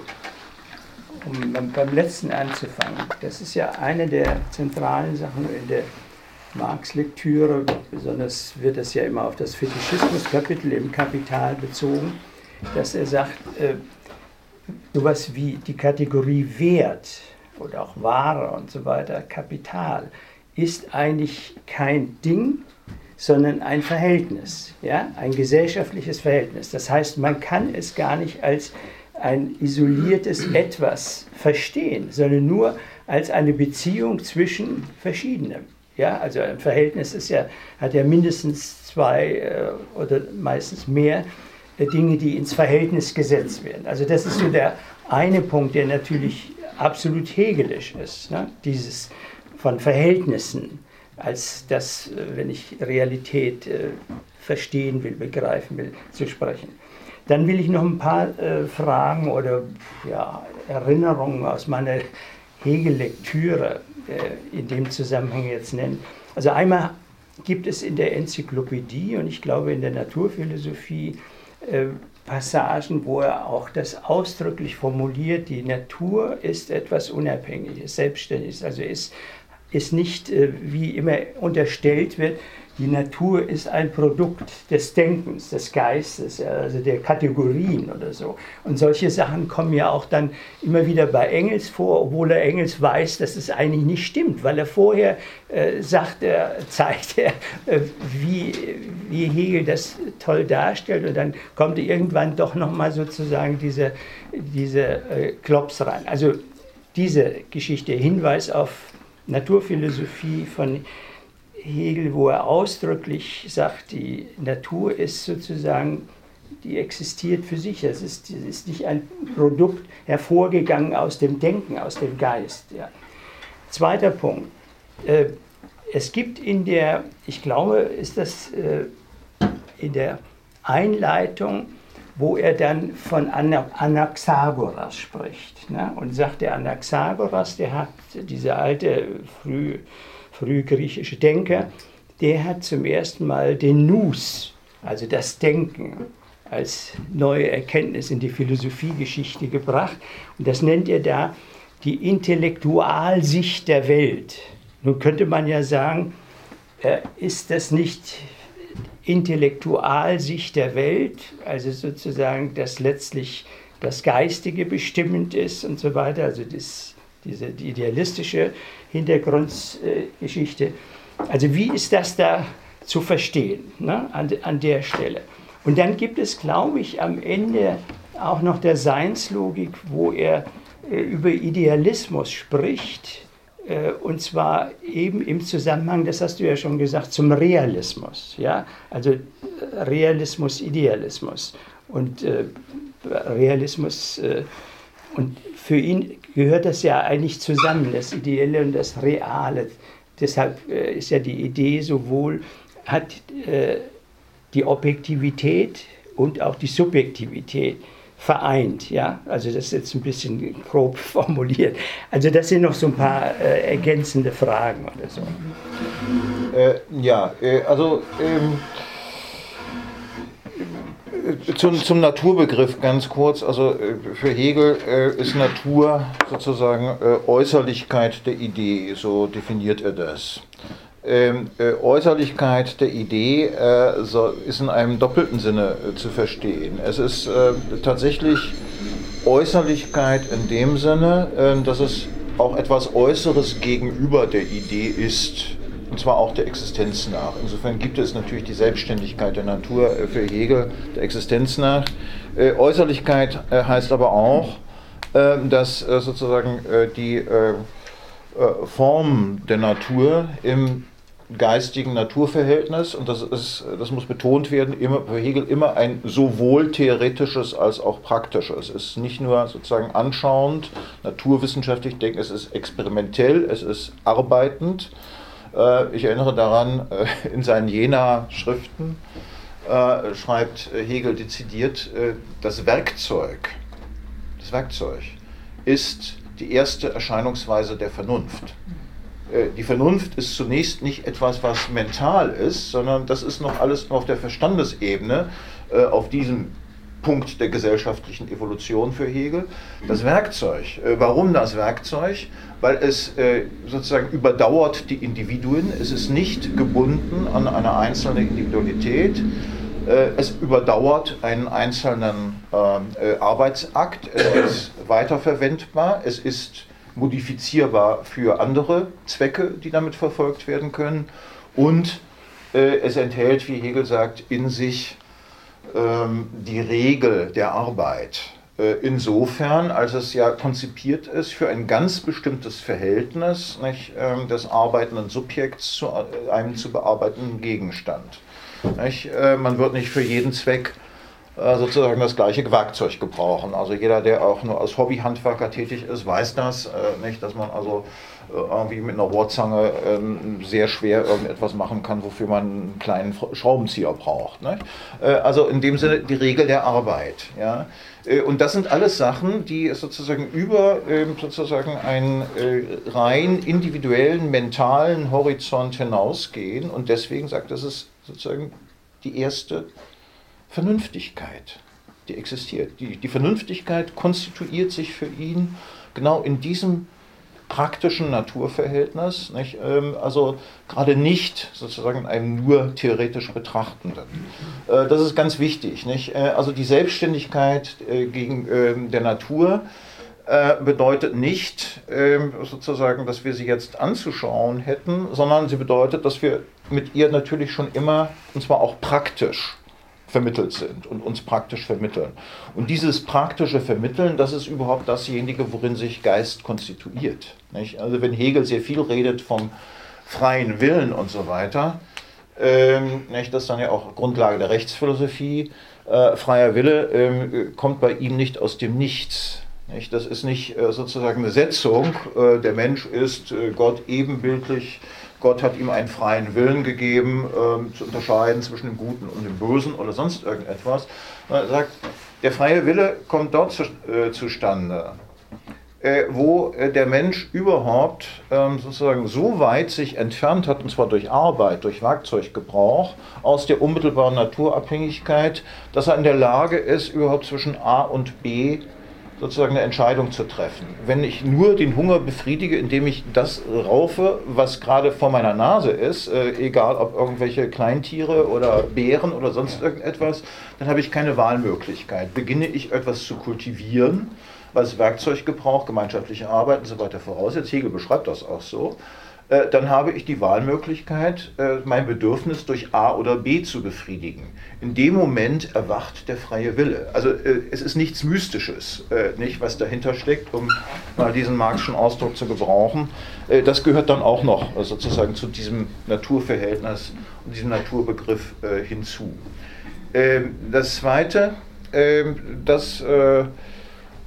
um beim- beim letzten anzufangen, das ist ja eine der zentralen Sachen in der Marx-Lektüre, besonders wird das ja immer auf das Fetischismus-Kapitel im Kapital bezogen, dass er sagt, äh, sowas wie die Kategorie Wert oder auch Ware und so weiter, Kapital, ist eigentlich kein Ding, sondern ein Verhältnis, ja? Ein gesellschaftliches Verhältnis. Das heißt, man kann es gar nicht als ein isoliertes Etwas verstehen, sondern nur als eine Beziehung zwischen Verschiedenen. Ja? Also ein Verhältnis ist ja, hat ja mindestens zwei äh, oder meistens mehr äh, Dinge, die ins Verhältnis gesetzt werden. Also das ist so der eine Punkt, der natürlich absolut hegelisch ist, ne? Dieses von Verhältnissen, als das, äh, wenn ich Realität äh, verstehen will, begreifen will, zu sprechen. Dann will ich noch ein paar äh, Fragen oder ja, Erinnerungen aus meiner Hegel-Lektüre äh, in dem Zusammenhang jetzt nennen. Also einmal gibt es in der Enzyklopädie und ich glaube in der Naturphilosophie äh, Passagen, wo er auch das ausdrücklich formuliert, die Natur ist etwas Unabhängiges, Selbstständiges, also ist, ist nicht, äh, wie immer unterstellt wird, die Natur ist ein Produkt des Denkens, des Geistes, also der Kategorien oder so. Und solche Sachen kommen ja auch dann immer wieder bei Engels vor, obwohl er Engels weiß, dass es eigentlich nicht stimmt, weil er vorher äh, sagt, er zeigt, er, äh, wie, wie Hegel das toll darstellt und dann kommt irgendwann doch nochmal sozusagen diese, diese äh, Klops rein. Also diese Geschichte, Hinweis auf Naturphilosophie von Hegel, wo er ausdrücklich sagt, die Natur ist sozusagen, die existiert für sich. Es ist, es ist nicht ein Produkt hervorgegangen aus dem Denken, aus dem Geist. Ja. Zweiter Punkt. Äh, es gibt in der, ich glaube, ist das äh, in der Einleitung, wo er dann von Anaxagoras spricht. Ne? Und sagt, der Anaxagoras, der hat, dieser alte, früh frühgriechische Denker, der hat zum ersten Mal den Nous, also das Denken, als neue Erkenntnis in die Philosophiegeschichte gebracht. Und das nennt er da die Intellektualsicht der Welt. Nun könnte man ja sagen, äh, ist das nicht Intellektualsicht der Welt, also sozusagen, dass letztlich das Geistige bestimmend ist und so weiter, also das, diese die idealistische Hintergrundgeschichte. Also wie ist das da zu verstehen, ne, an, an der Stelle? Und dann gibt es, glaube ich, am Ende auch noch der Seinslogik, wo er äh, über Idealismus spricht, äh, und zwar eben im Zusammenhang, das hast du ja schon gesagt, zum Realismus. Ja? Also äh, Realismus, Idealismus. Und äh, Realismus, äh, und für ihn gehört das ja eigentlich zusammen, das Ideelle und das Reale. deshalb äh, ist ja die Idee sowohl, hat äh, die Objektivität und auch die Subjektivität vereint, ja, also das ist jetzt ein bisschen grob formuliert. Also das sind noch so ein paar äh, ergänzende Fragen oder so. Äh, ja, äh, also ähm, zum, zum Naturbegriff ganz kurz, also äh, für Hegel äh, ist Natur sozusagen äh, Äußerlichkeit der Idee, so definiert er das. Ähm, äh, Äußerlichkeit der Idee äh, so, ist in einem doppelten Sinne äh, zu verstehen. Es ist äh, tatsächlich Äußerlichkeit in dem Sinne, äh, dass es auch etwas Äußeres gegenüber der Idee ist, und zwar auch der Existenz nach. Insofern gibt es natürlich die Selbstständigkeit der Natur äh, für Hegel der Existenz nach. Äh, Äußerlichkeit äh, heißt aber auch, äh, dass äh, sozusagen äh, die äh, Formen der Natur im geistigen Naturverhältnis, und das ist, das muss betont werden, immer, für Hegel immer ein sowohl theoretisches als auch praktisches. Es ist nicht nur sozusagen anschauend, naturwissenschaftlich denken, es ist experimentell, es ist arbeitend. Ich erinnere daran, in seinen Jena-Schriften schreibt Hegel dezidiert, das Werkzeug, das Werkzeug ist die erste Erscheinungsweise der Vernunft. Die Vernunft ist zunächst nicht etwas, was mental ist, sondern das ist noch alles auf der Verstandesebene, auf diesem Punkt der gesellschaftlichen Evolution für Hegel. Das Werkzeug. Warum das Werkzeug? Weil es sozusagen überdauert die Individuen, es ist nicht gebunden an eine einzelne Individualität. Es überdauert einen einzelnen äh, Arbeitsakt, es ist weiterverwendbar, es ist modifizierbar für andere Zwecke, die damit verfolgt werden können, und äh, es enthält, wie Hegel sagt, in sich ähm, die Regel der Arbeit. Äh, insofern, als es ja konzipiert ist für ein ganz bestimmtes Verhältnis, nicht, äh, des arbeitenden Subjekts zu äh, einem zu bearbeitenden Gegenstand. Nicht? Man wird nicht für jeden Zweck sozusagen das gleiche Werkzeug gebrauchen. Also jeder, der auch nur als Hobbyhandwerker tätig ist, weiß das, nicht, dass man also irgendwie mit einer Rohrzange sehr schwer irgendetwas machen kann, wofür man einen kleinen Schraubenzieher braucht. Nicht? Also in dem Sinne die Regel der Arbeit. Ja? Und das sind alles Sachen, die sozusagen über sozusagen einen rein individuellen, mentalen Horizont hinausgehen, und deswegen sagt, das ist sozusagen die erste Vernünftigkeit, die existiert. Die, die Vernünftigkeit konstituiert sich für ihn genau in diesem praktischen Naturverhältnis, nicht? Also gerade nicht sozusagen einem nur theoretisch Betrachtenden. Das ist ganz wichtig. Nicht? Also die Selbstständigkeit gegen der Natur bedeutet nicht sozusagen, dass wir sie jetzt anzuschauen hätten, sondern sie bedeutet, dass wir mit ihr natürlich schon immer, und zwar auch praktisch, vermittelt sind und uns praktisch vermitteln. Und dieses praktische Vermitteln, das ist überhaupt dasjenige, worin sich Geist konstituiert. Nicht? Also wenn Hegel sehr viel redet vom freien Willen und so weiter, ähm, nicht, das ist dann ja auch Grundlage der Rechtsphilosophie, äh, freier Wille äh, kommt bei ihm nicht aus dem Nichts. Nicht? Das ist nicht äh, sozusagen eine Setzung, äh, der Mensch ist äh, Gott ebenbildlich, Gott hat ihm einen freien Willen gegeben, äh, zu unterscheiden zwischen dem Guten und dem Bösen oder sonst irgendetwas. Er sagt, der freie Wille kommt dort zu, äh, zustande, äh, wo äh, der Mensch überhaupt äh, sozusagen so weit sich entfernt hat, und zwar durch Arbeit, durch Werkzeuggebrauch, aus der unmittelbaren Naturabhängigkeit, dass er in der Lage ist, überhaupt zwischen A und B sozusagen eine Entscheidung zu treffen. Wenn ich nur den Hunger befriedige, indem ich das raufe, was gerade vor meiner Nase ist, äh, egal ob irgendwelche Kleintiere oder Beeren oder sonst irgendetwas, dann habe ich keine Wahlmöglichkeit. Beginne ich etwas zu kultivieren, was Werkzeuggebrauch, gemeinschaftliche Arbeit und so weiter voraussetzt, Hegel beschreibt das auch so, äh, dann habe ich die Wahlmöglichkeit, äh, mein Bedürfnis durch A oder B zu befriedigen. In dem Moment erwacht der freie Wille. Also äh, es ist nichts Mystisches, äh, nicht, was dahinter steckt, um mal diesen Marxischen Ausdruck zu gebrauchen. Äh, das gehört dann auch noch äh, sozusagen zu diesem Naturverhältnis und diesem Naturbegriff äh, hinzu. Äh, das Zweite, äh, das äh,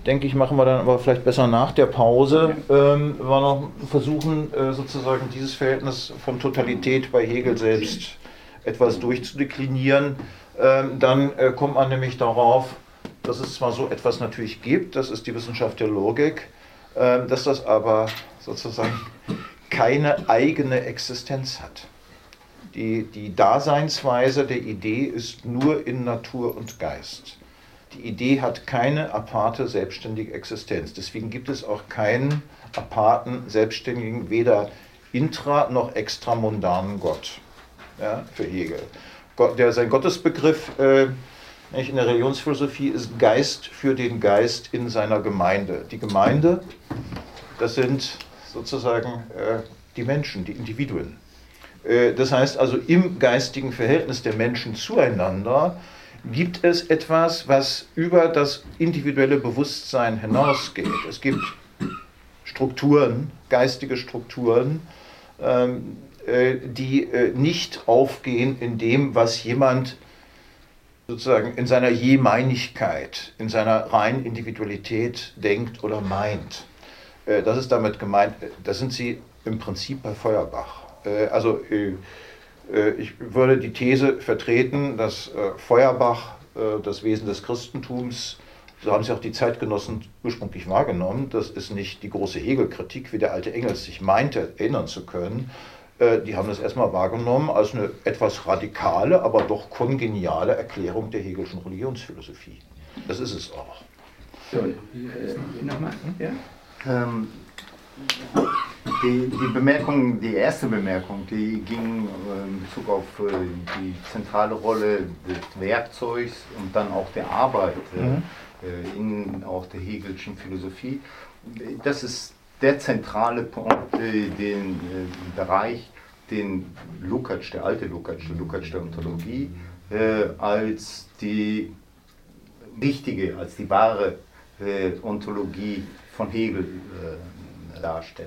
denke ich, machen wir dann aber vielleicht besser nach der Pause, ähm, wir noch versuchen äh, sozusagen dieses Verhältnis von Totalität bei Hegel selbst etwas durchzudeklinieren. Ähm, dann äh, kommt man nämlich darauf, dass es zwar so etwas natürlich gibt, das ist die Wissenschaft der Logik, äh, dass das aber sozusagen keine eigene Existenz hat. Die, die Daseinsweise der Idee ist nur in Natur und Geist. Die Idee hat keine aparte, selbstständige Existenz. Deswegen gibt es auch keinen aparten, selbstständigen, weder intra- noch extramundanen Gott, ja, für Hegel. Gott, der, sein Gottesbegriff äh, in der Religionsphilosophie ist Geist für den Geist in seiner Gemeinde. Die Gemeinde, das sind sozusagen äh, die Menschen, die Individuen. Äh, das heißt also, im geistigen Verhältnis der Menschen zueinander gibt es etwas, was über das individuelle Bewusstsein hinausgeht. Es gibt Strukturen, geistige Strukturen, ähm, äh, die äh, nicht aufgehen in dem, was jemand sozusagen in seiner Jemeinigkeit, in seiner reinen Individualität denkt oder meint. Äh, das ist damit gemeint, da sind Sie im Prinzip bei Feuerbach. Äh, also äh, Ich würde die These vertreten, dass Feuerbach das Wesen des Christentums, so haben sie auch die Zeitgenossen ursprünglich wahrgenommen, das ist nicht die große Hegel-Kritik, wie der alte Engels sich meinte, erinnern zu können. Die haben das erstmal wahrgenommen als eine etwas radikale, aber doch kongeniale Erklärung der hegelischen Religionsphilosophie. Das ist es auch. So, äh, nochmal, ja? Ähm, Die, die Bemerkung, die erste Bemerkung, die ging äh, in Bezug auf äh, die zentrale Rolle des Werkzeugs und dann auch der Arbeit äh, mhm. äh, in auch der hegelischen Philosophie. Das ist der zentrale Punkt, äh, den äh, Bereich, den Lukács, der alte Lukács, der Lukács der Ontologie, äh, als die wichtige, als die wahre äh, Ontologie von Hegel äh, darstellt.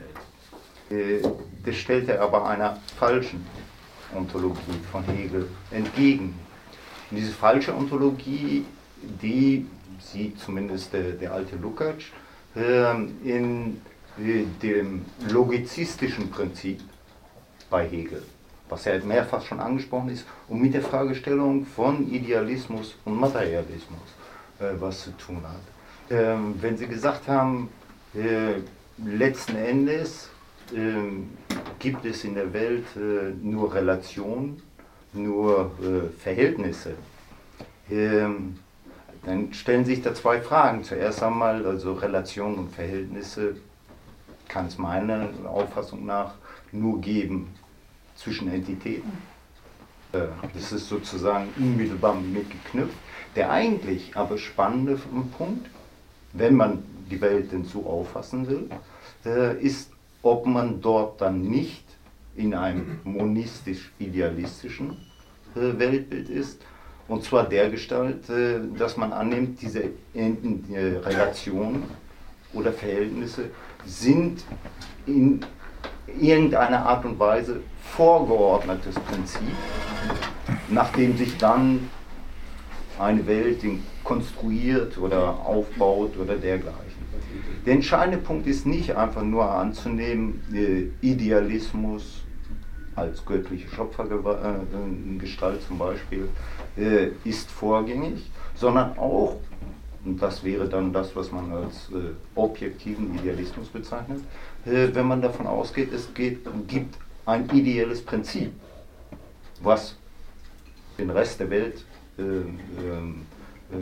Das stellt er aber einer falschen Ontologie von Hegel entgegen. Und diese falsche Ontologie, die sieht zumindest der, der alte Lukács äh, in äh, dem logizistischen Prinzip bei Hegel, was ja mehrfach schon angesprochen ist, und mit der Fragestellung von Idealismus und Materialismus äh, was zu tun hat. Äh, wenn Sie gesagt haben, äh, letzten Endes Ähm, gibt es in der Welt äh, nur Relationen, nur äh, Verhältnisse, ähm, dann stellen sich da zwei Fragen. Zuerst einmal, also Relationen und Verhältnisse kann es meiner Auffassung nach nur geben zwischen Entitäten. Äh, das ist sozusagen unmittelbar mitgeknüpft. Der eigentlich aber spannende Punkt, wenn man die Welt denn so auffassen will, äh, ist, ob man dort dann nicht in einem monistisch-idealistischen äh, Weltbild ist, und zwar dergestalt, äh, dass man annimmt, diese äh, Relationen oder Verhältnisse sind in irgendeiner Art und Weise vorgeordnetes Prinzip, nachdem sich dann eine Welt konstruiert oder aufbaut oder dergleichen. Der entscheidende Punkt ist nicht einfach nur anzunehmen, äh, Idealismus als göttliche Schöpfergestalt zum Beispiel äh, ist vorgängig, sondern auch, und das wäre dann das, was man als äh, objektiven Idealismus bezeichnet, äh, wenn man davon ausgeht, es geht, gibt ein ideelles Prinzip, was den Rest der Welt äh, äh,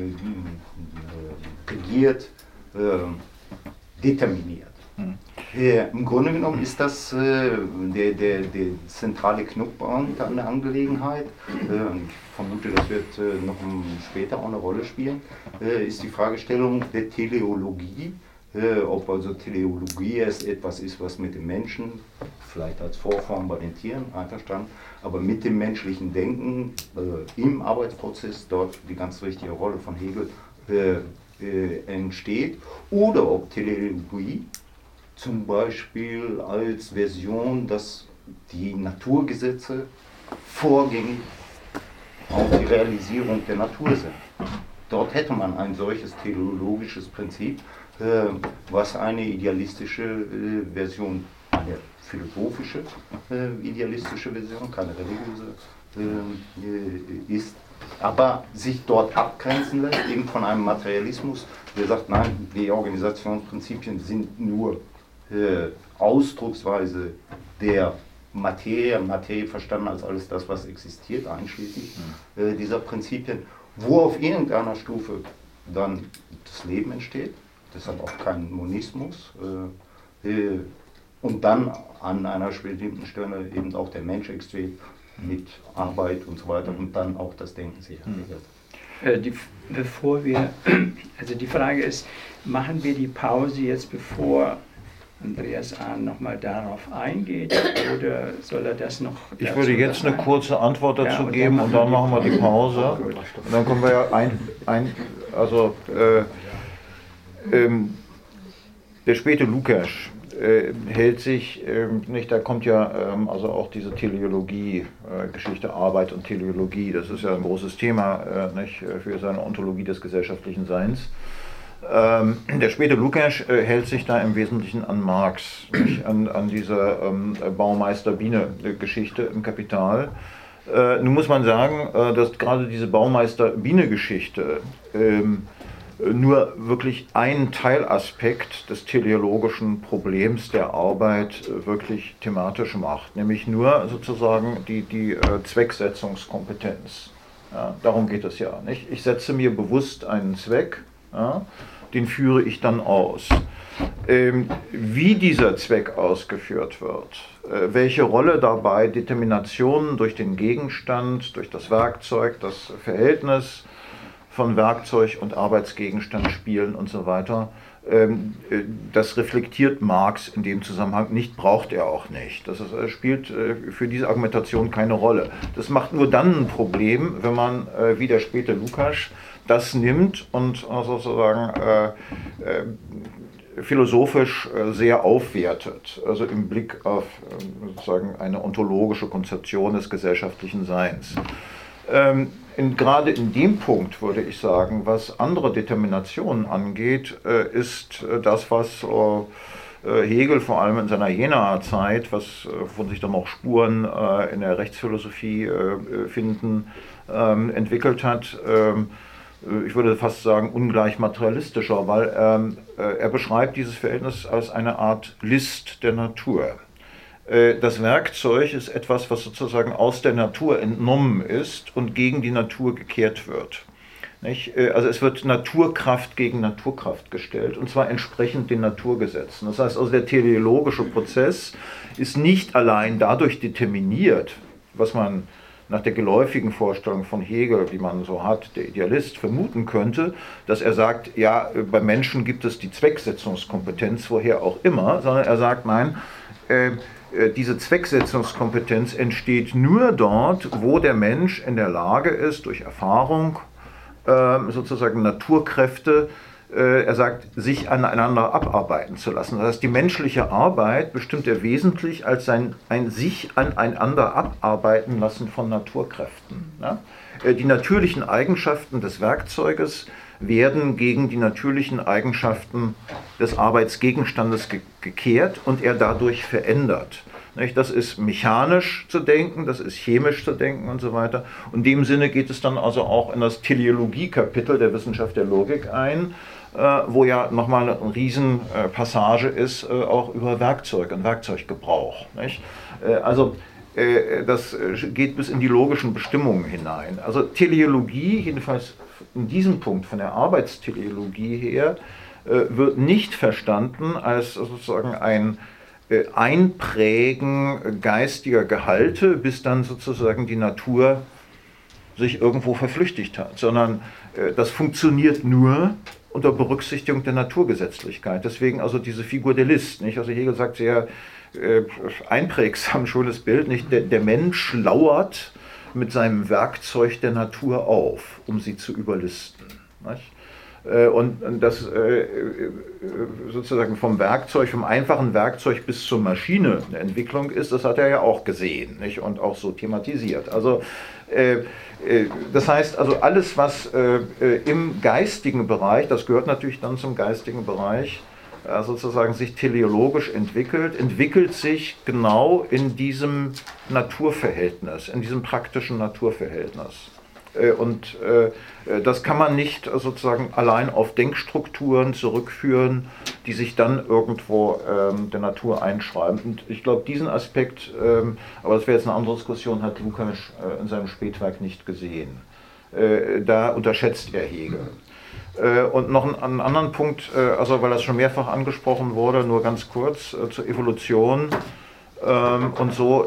äh, regiert, äh, determiniert. Mhm. Äh, Im Grunde genommen ist das äh, der, der, der zentrale Knuckpunkt an der Angelegenheit. Äh, ich vermute, das wird äh, noch später auch eine Rolle spielen, äh, ist die Fragestellung der Teleologie. Äh, ob also Teleologie erst etwas ist, was mit dem Menschen, vielleicht als Vorform bei den Tieren, einverstanden, aber mit dem menschlichen Denken äh, im Arbeitsprozess dort die ganz wichtige Rolle von Hegel äh, äh, entsteht, oder ob Teleologie zum Beispiel als Version, dass die Naturgesetze vorgängig auf die Realisierung der Natur sind. dort hätte man ein solches teleologisches Prinzip, äh, was eine idealistische äh, Version, eine philosophische äh, idealistische Version, keine religiöse äh, ist, aber sich dort abgrenzen lässt, eben von einem Materialismus, der sagt, nein, die Organisationsprinzipien sind nur äh, Ausdrucksweise der Materie, Materie verstanden als alles das, was existiert, einschließlich äh, dieser Prinzipien, wo auf irgendeiner Stufe dann das Leben entsteht, deshalb auch kein Monismus, äh, äh, und dann an einer bestimmten Stelle eben auch der Mensch entsteht, mit Arbeit und so weiter und dann auch das Denken sich entwickelt. Äh, die, bevor wir, also die Frage ist, machen wir die Pause jetzt, bevor Andreas Ahn nochmal darauf eingeht, oder soll er das noch? Ich würde jetzt eine kurze Antwort dazu ja, geben und dann machen wir die Pause. Und dann können wir ja ein, ein also äh, ähm, der späte Lukács äh, hält sich, äh, nicht, da kommt ja ähm, also auch diese Teleologie-Geschichte, äh, Arbeit und Teleologie, das ist ja ein großes Thema äh, nicht, für seine Ontologie des gesellschaftlichen Seins. Ähm, der späte Lukács äh, hält sich da im Wesentlichen an Marx, nicht, an, an dieser ähm, Baumeister-Biene-Geschichte im Kapital. Äh, nun muss man sagen, äh, dass gerade diese Baumeister-Biene-Geschichte ähm, nur wirklich einen Teilaspekt des teleologischen Problems der Arbeit äh, wirklich thematisch macht, nämlich nur sozusagen die, die äh, Zwecksetzungskompetenz. Ja, darum geht es ja, nicht? Ich setze mir bewusst einen Zweck, ja, den führe ich dann aus. Ähm, wie dieser Zweck ausgeführt wird, äh, welche Rolle dabei Determinationen durch den Gegenstand, durch das Werkzeug, das Verhältnis von Werkzeug und Arbeitsgegenstand spielen und so weiter, ähm, äh, das reflektiert Marx in dem Zusammenhang nicht, braucht er auch nicht. Das ist, äh, spielt äh, für diese Argumentation keine Rolle. Das macht nur dann ein Problem, wenn man, äh, wie der späte Lukács, das nimmt und sozusagen äh, äh, philosophisch äh, sehr aufwertet, also im Blick auf äh, sozusagen eine ontologische Konzeption des gesellschaftlichen Seins. Ähm, in, gerade in dem Punkt würde ich sagen, was andere Determinationen angeht, äh, ist äh, das, was äh, Hegel vor allem in seiner Jenaer Zeit, was äh, von sich dann noch Spuren äh, in der Rechtsphilosophie äh, finden, äh, entwickelt hat. Äh, Ich würde fast sagen, ungleich materialistischer, weil ähm, äh, er beschreibt dieses Verhältnis als eine Art List der Natur. Äh, das Werkzeug ist etwas, was sozusagen aus der Natur entnommen ist und gegen die Natur gekehrt wird. Nicht? Äh, also es wird Naturkraft gegen Naturkraft gestellt, und zwar entsprechend den Naturgesetzen. Das heißt also, der teleologische Prozess ist nicht allein dadurch determiniert, was man nach der geläufigen Vorstellung von Hegel, die man so hat, der Idealist, vermuten könnte, dass er sagt, ja, bei Menschen gibt es die Zwecksetzungskompetenz, woher auch immer, sondern er sagt, nein, äh, diese Zwecksetzungskompetenz entsteht nur dort, wo der Mensch in der Lage ist, durch Erfahrung, äh, sozusagen Naturkräfte, äh, er sagt, sich aneinander abarbeiten zu lassen. Das heißt, die menschliche Arbeit bestimmt er wesentlich als sein, ein sich aneinander abarbeiten lassen von Naturkräften. Ja? Äh, die natürlichen Eigenschaften des Werkzeuges werden gegen die natürlichen Eigenschaften des Arbeitsgegenstandes ge- gekehrt und er dadurch verändert. Das ist mechanisch zu denken, das ist chemisch zu denken und so weiter. Und in dem Sinne geht es dann also auch in das Teleologie-Kapitel der Wissenschaft der Logik ein, wo ja nochmal eine Riesenpassage ist, auch über Werkzeug und Werkzeuggebrauch. Also das geht bis in die logischen Bestimmungen hinein. Also Teleologie, jedenfalls in diesem Punkt von der Arbeitsteleologie her, wird nicht verstanden als sozusagen ein Einprägen geistiger Gehalte, bis dann sozusagen die Natur sich irgendwo verflüchtigt hat, sondern das funktioniert nur unter Berücksichtigung der Naturgesetzlichkeit. Deswegen also diese Figur der List. Nicht? Also Hegel sagt sehr äh, einprägsam, schönes Bild, nicht? Der, der Mensch lauert mit seinem Werkzeug der Natur auf, um sie zu überlisten. Nicht? Und das sozusagen vom Werkzeug, vom einfachen Werkzeug bis zur Maschine eine Entwicklung ist, das hat er ja auch gesehen, nicht? Und auch so thematisiert. Also das heißt, also alles, was im geistigen Bereich, das gehört natürlich dann zum geistigen Bereich, sozusagen sich teleologisch entwickelt, entwickelt sich genau in diesem Naturverhältnis, in diesem praktischen Naturverhältnis. Und das kann man nicht sozusagen allein auf Denkstrukturen zurückführen, die sich dann irgendwo der Natur einschreiben. Und ich glaube, diesen Aspekt, aber das wäre jetzt eine andere Diskussion, hat Lukács in seinem Spätwerk nicht gesehen. Da unterschätzt er Hegel. Und noch einen anderen Punkt, also weil das schon mehrfach angesprochen wurde, nur ganz kurz zur Evolution und so.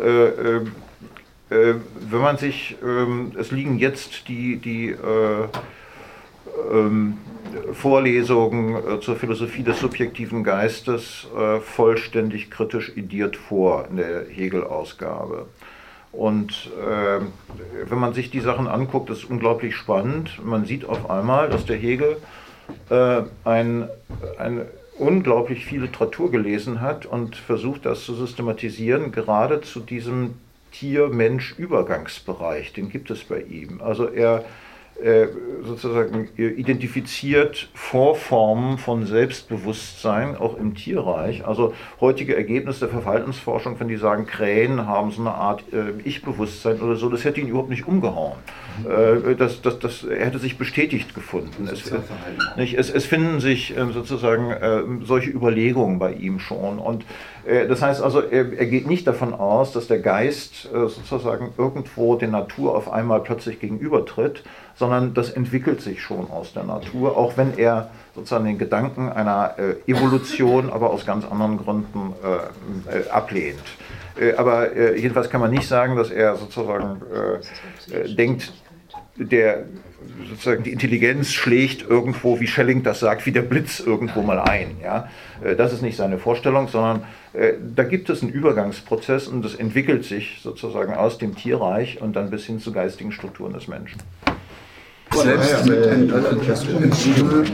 Wenn man sich, es liegen jetzt die, die äh, ähm, Vorlesungen zur Philosophie des subjektiven Geistes äh, vollständig kritisch ediert vor in der Hegel-Ausgabe. Und äh, wenn man sich die Sachen anguckt, ist es unglaublich spannend. Man sieht auf einmal, dass der Hegel äh, ein, eine unglaublich viel Literatur gelesen hat und versucht, das zu systematisieren, gerade zu diesem Tier-Mensch-Übergangsbereich, den gibt es bei ihm. Also er äh, sozusagen identifiziert Vorformen von Selbstbewusstsein, auch im Tierreich. Also heutige Ergebnisse der Verhaltensforschung, wenn die sagen, Krähen haben so eine Art äh, Ich-Bewusstsein oder so, das hätte ihn überhaupt nicht umgehauen. Äh, das, das, das, er hätte sich bestätigt gefunden. Es, nicht, es, es finden sich äh, sozusagen äh, solche Überlegungen bei ihm schon. Und das heißt also, er, er geht nicht davon aus, dass der Geist äh, sozusagen irgendwo der Natur auf einmal plötzlich gegenübertritt, sondern das entwickelt sich schon aus der Natur, auch wenn er sozusagen den Gedanken einer äh, Evolution, aber aus ganz anderen Gründen äh, äh, ablehnt. Äh, aber äh, jedenfalls kann man nicht sagen, dass er sozusagen äh, äh, denkt, der sozusagen die Intelligenz schlägt irgendwo, wie Schelling das sagt, wie der Blitz irgendwo mal ein. Ja? Das ist nicht seine Vorstellung, sondern äh, da gibt es einen Übergangsprozess und das entwickelt sich sozusagen aus dem Tierreich und dann bis hin zu geistigen Strukturen des Menschen. Selbst mit, also